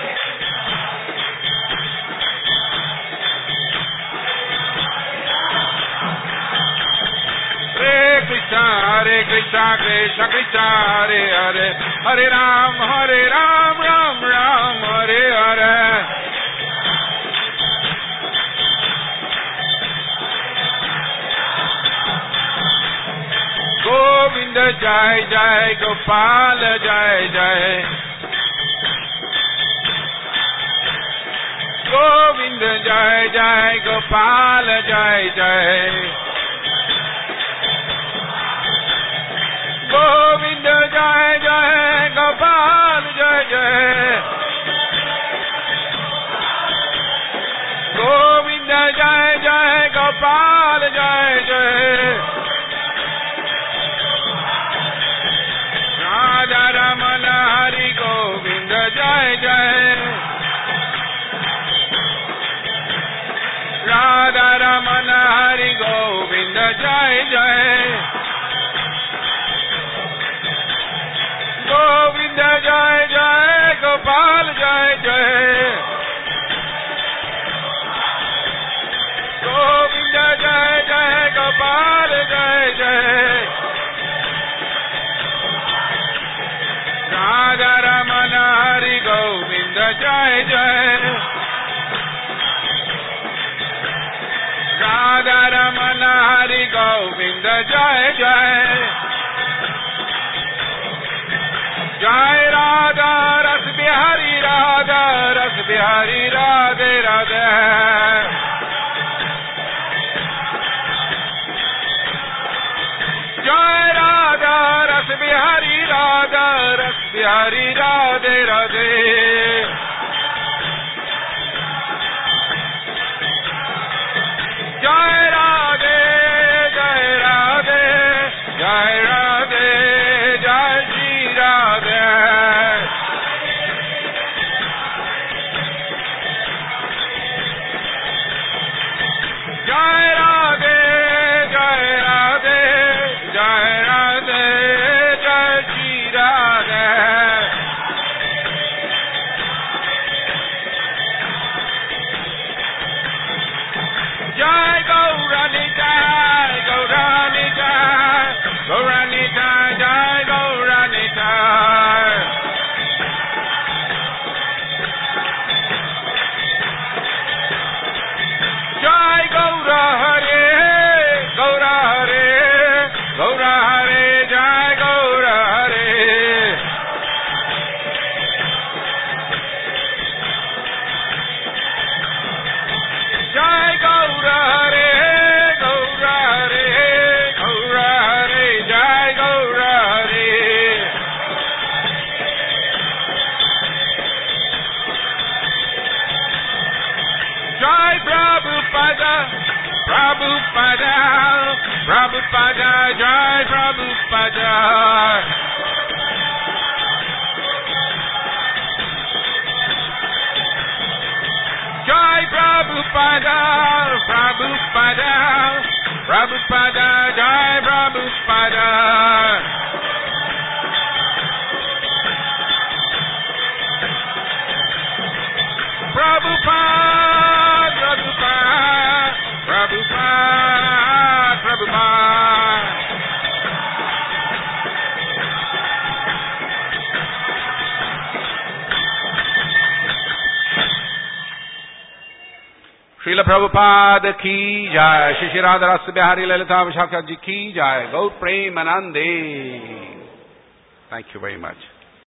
Hare Krishna Hare Krishna Krishna Krishna Hare Hare Hare Ram Hare Ram Ram Ram Hare Hare Govinda Jai Jai Gopal Jai Jai Govinda Jai Jai Gopal Jai Jai Govinda Jai Jai Gopal Jai Jai Govinda Jai Jai Gopal Jai Jai Radha Ramana Hari Govinda Jai Jai Radha Ramana Hari Govinda Jai Jai Govinda Jai Jai Gopal Jai Jai Govinda Jai Jai Gopal Jai Jai Radha Ramana Hari Govinda Jai Jai Radha Ramana Hari Govinda Jai Jai Jai Radha Ras Bihari Radha Ras Bihari Radhe Radhe Jai Radha Ras Bihari Radha Ras Bihari Radhe Radhe Jai Radhe Jai Radhe Jai Radhe Jai Shri Radhe Jai Radhe Jai Radhe Jai Radhe Jai Shri Radhe Jai Gaurani Jai Gaurani Jai Gaurani Jai Jai Gaurani Jai Jai Gaura Hare Gaura Hare Gaura Hare Jai Gaura Hare Jai Gaura Hare Gaura Hare Gaura Hare Jai Gaura Hare Jai Prabhupada Prabhupada Prabhupada Jai Prabhupada Jai Prabhupada Prabhupada Prabhupada Jai Prabhupada Prabhupada Prabhupada Prabhupada Prabhupada Srila Prabhupada ki jai, Shri Shri Radha Rasa Bihari Lalita Vishakha ji ki jai, Gaur Premanande. Thank you very much.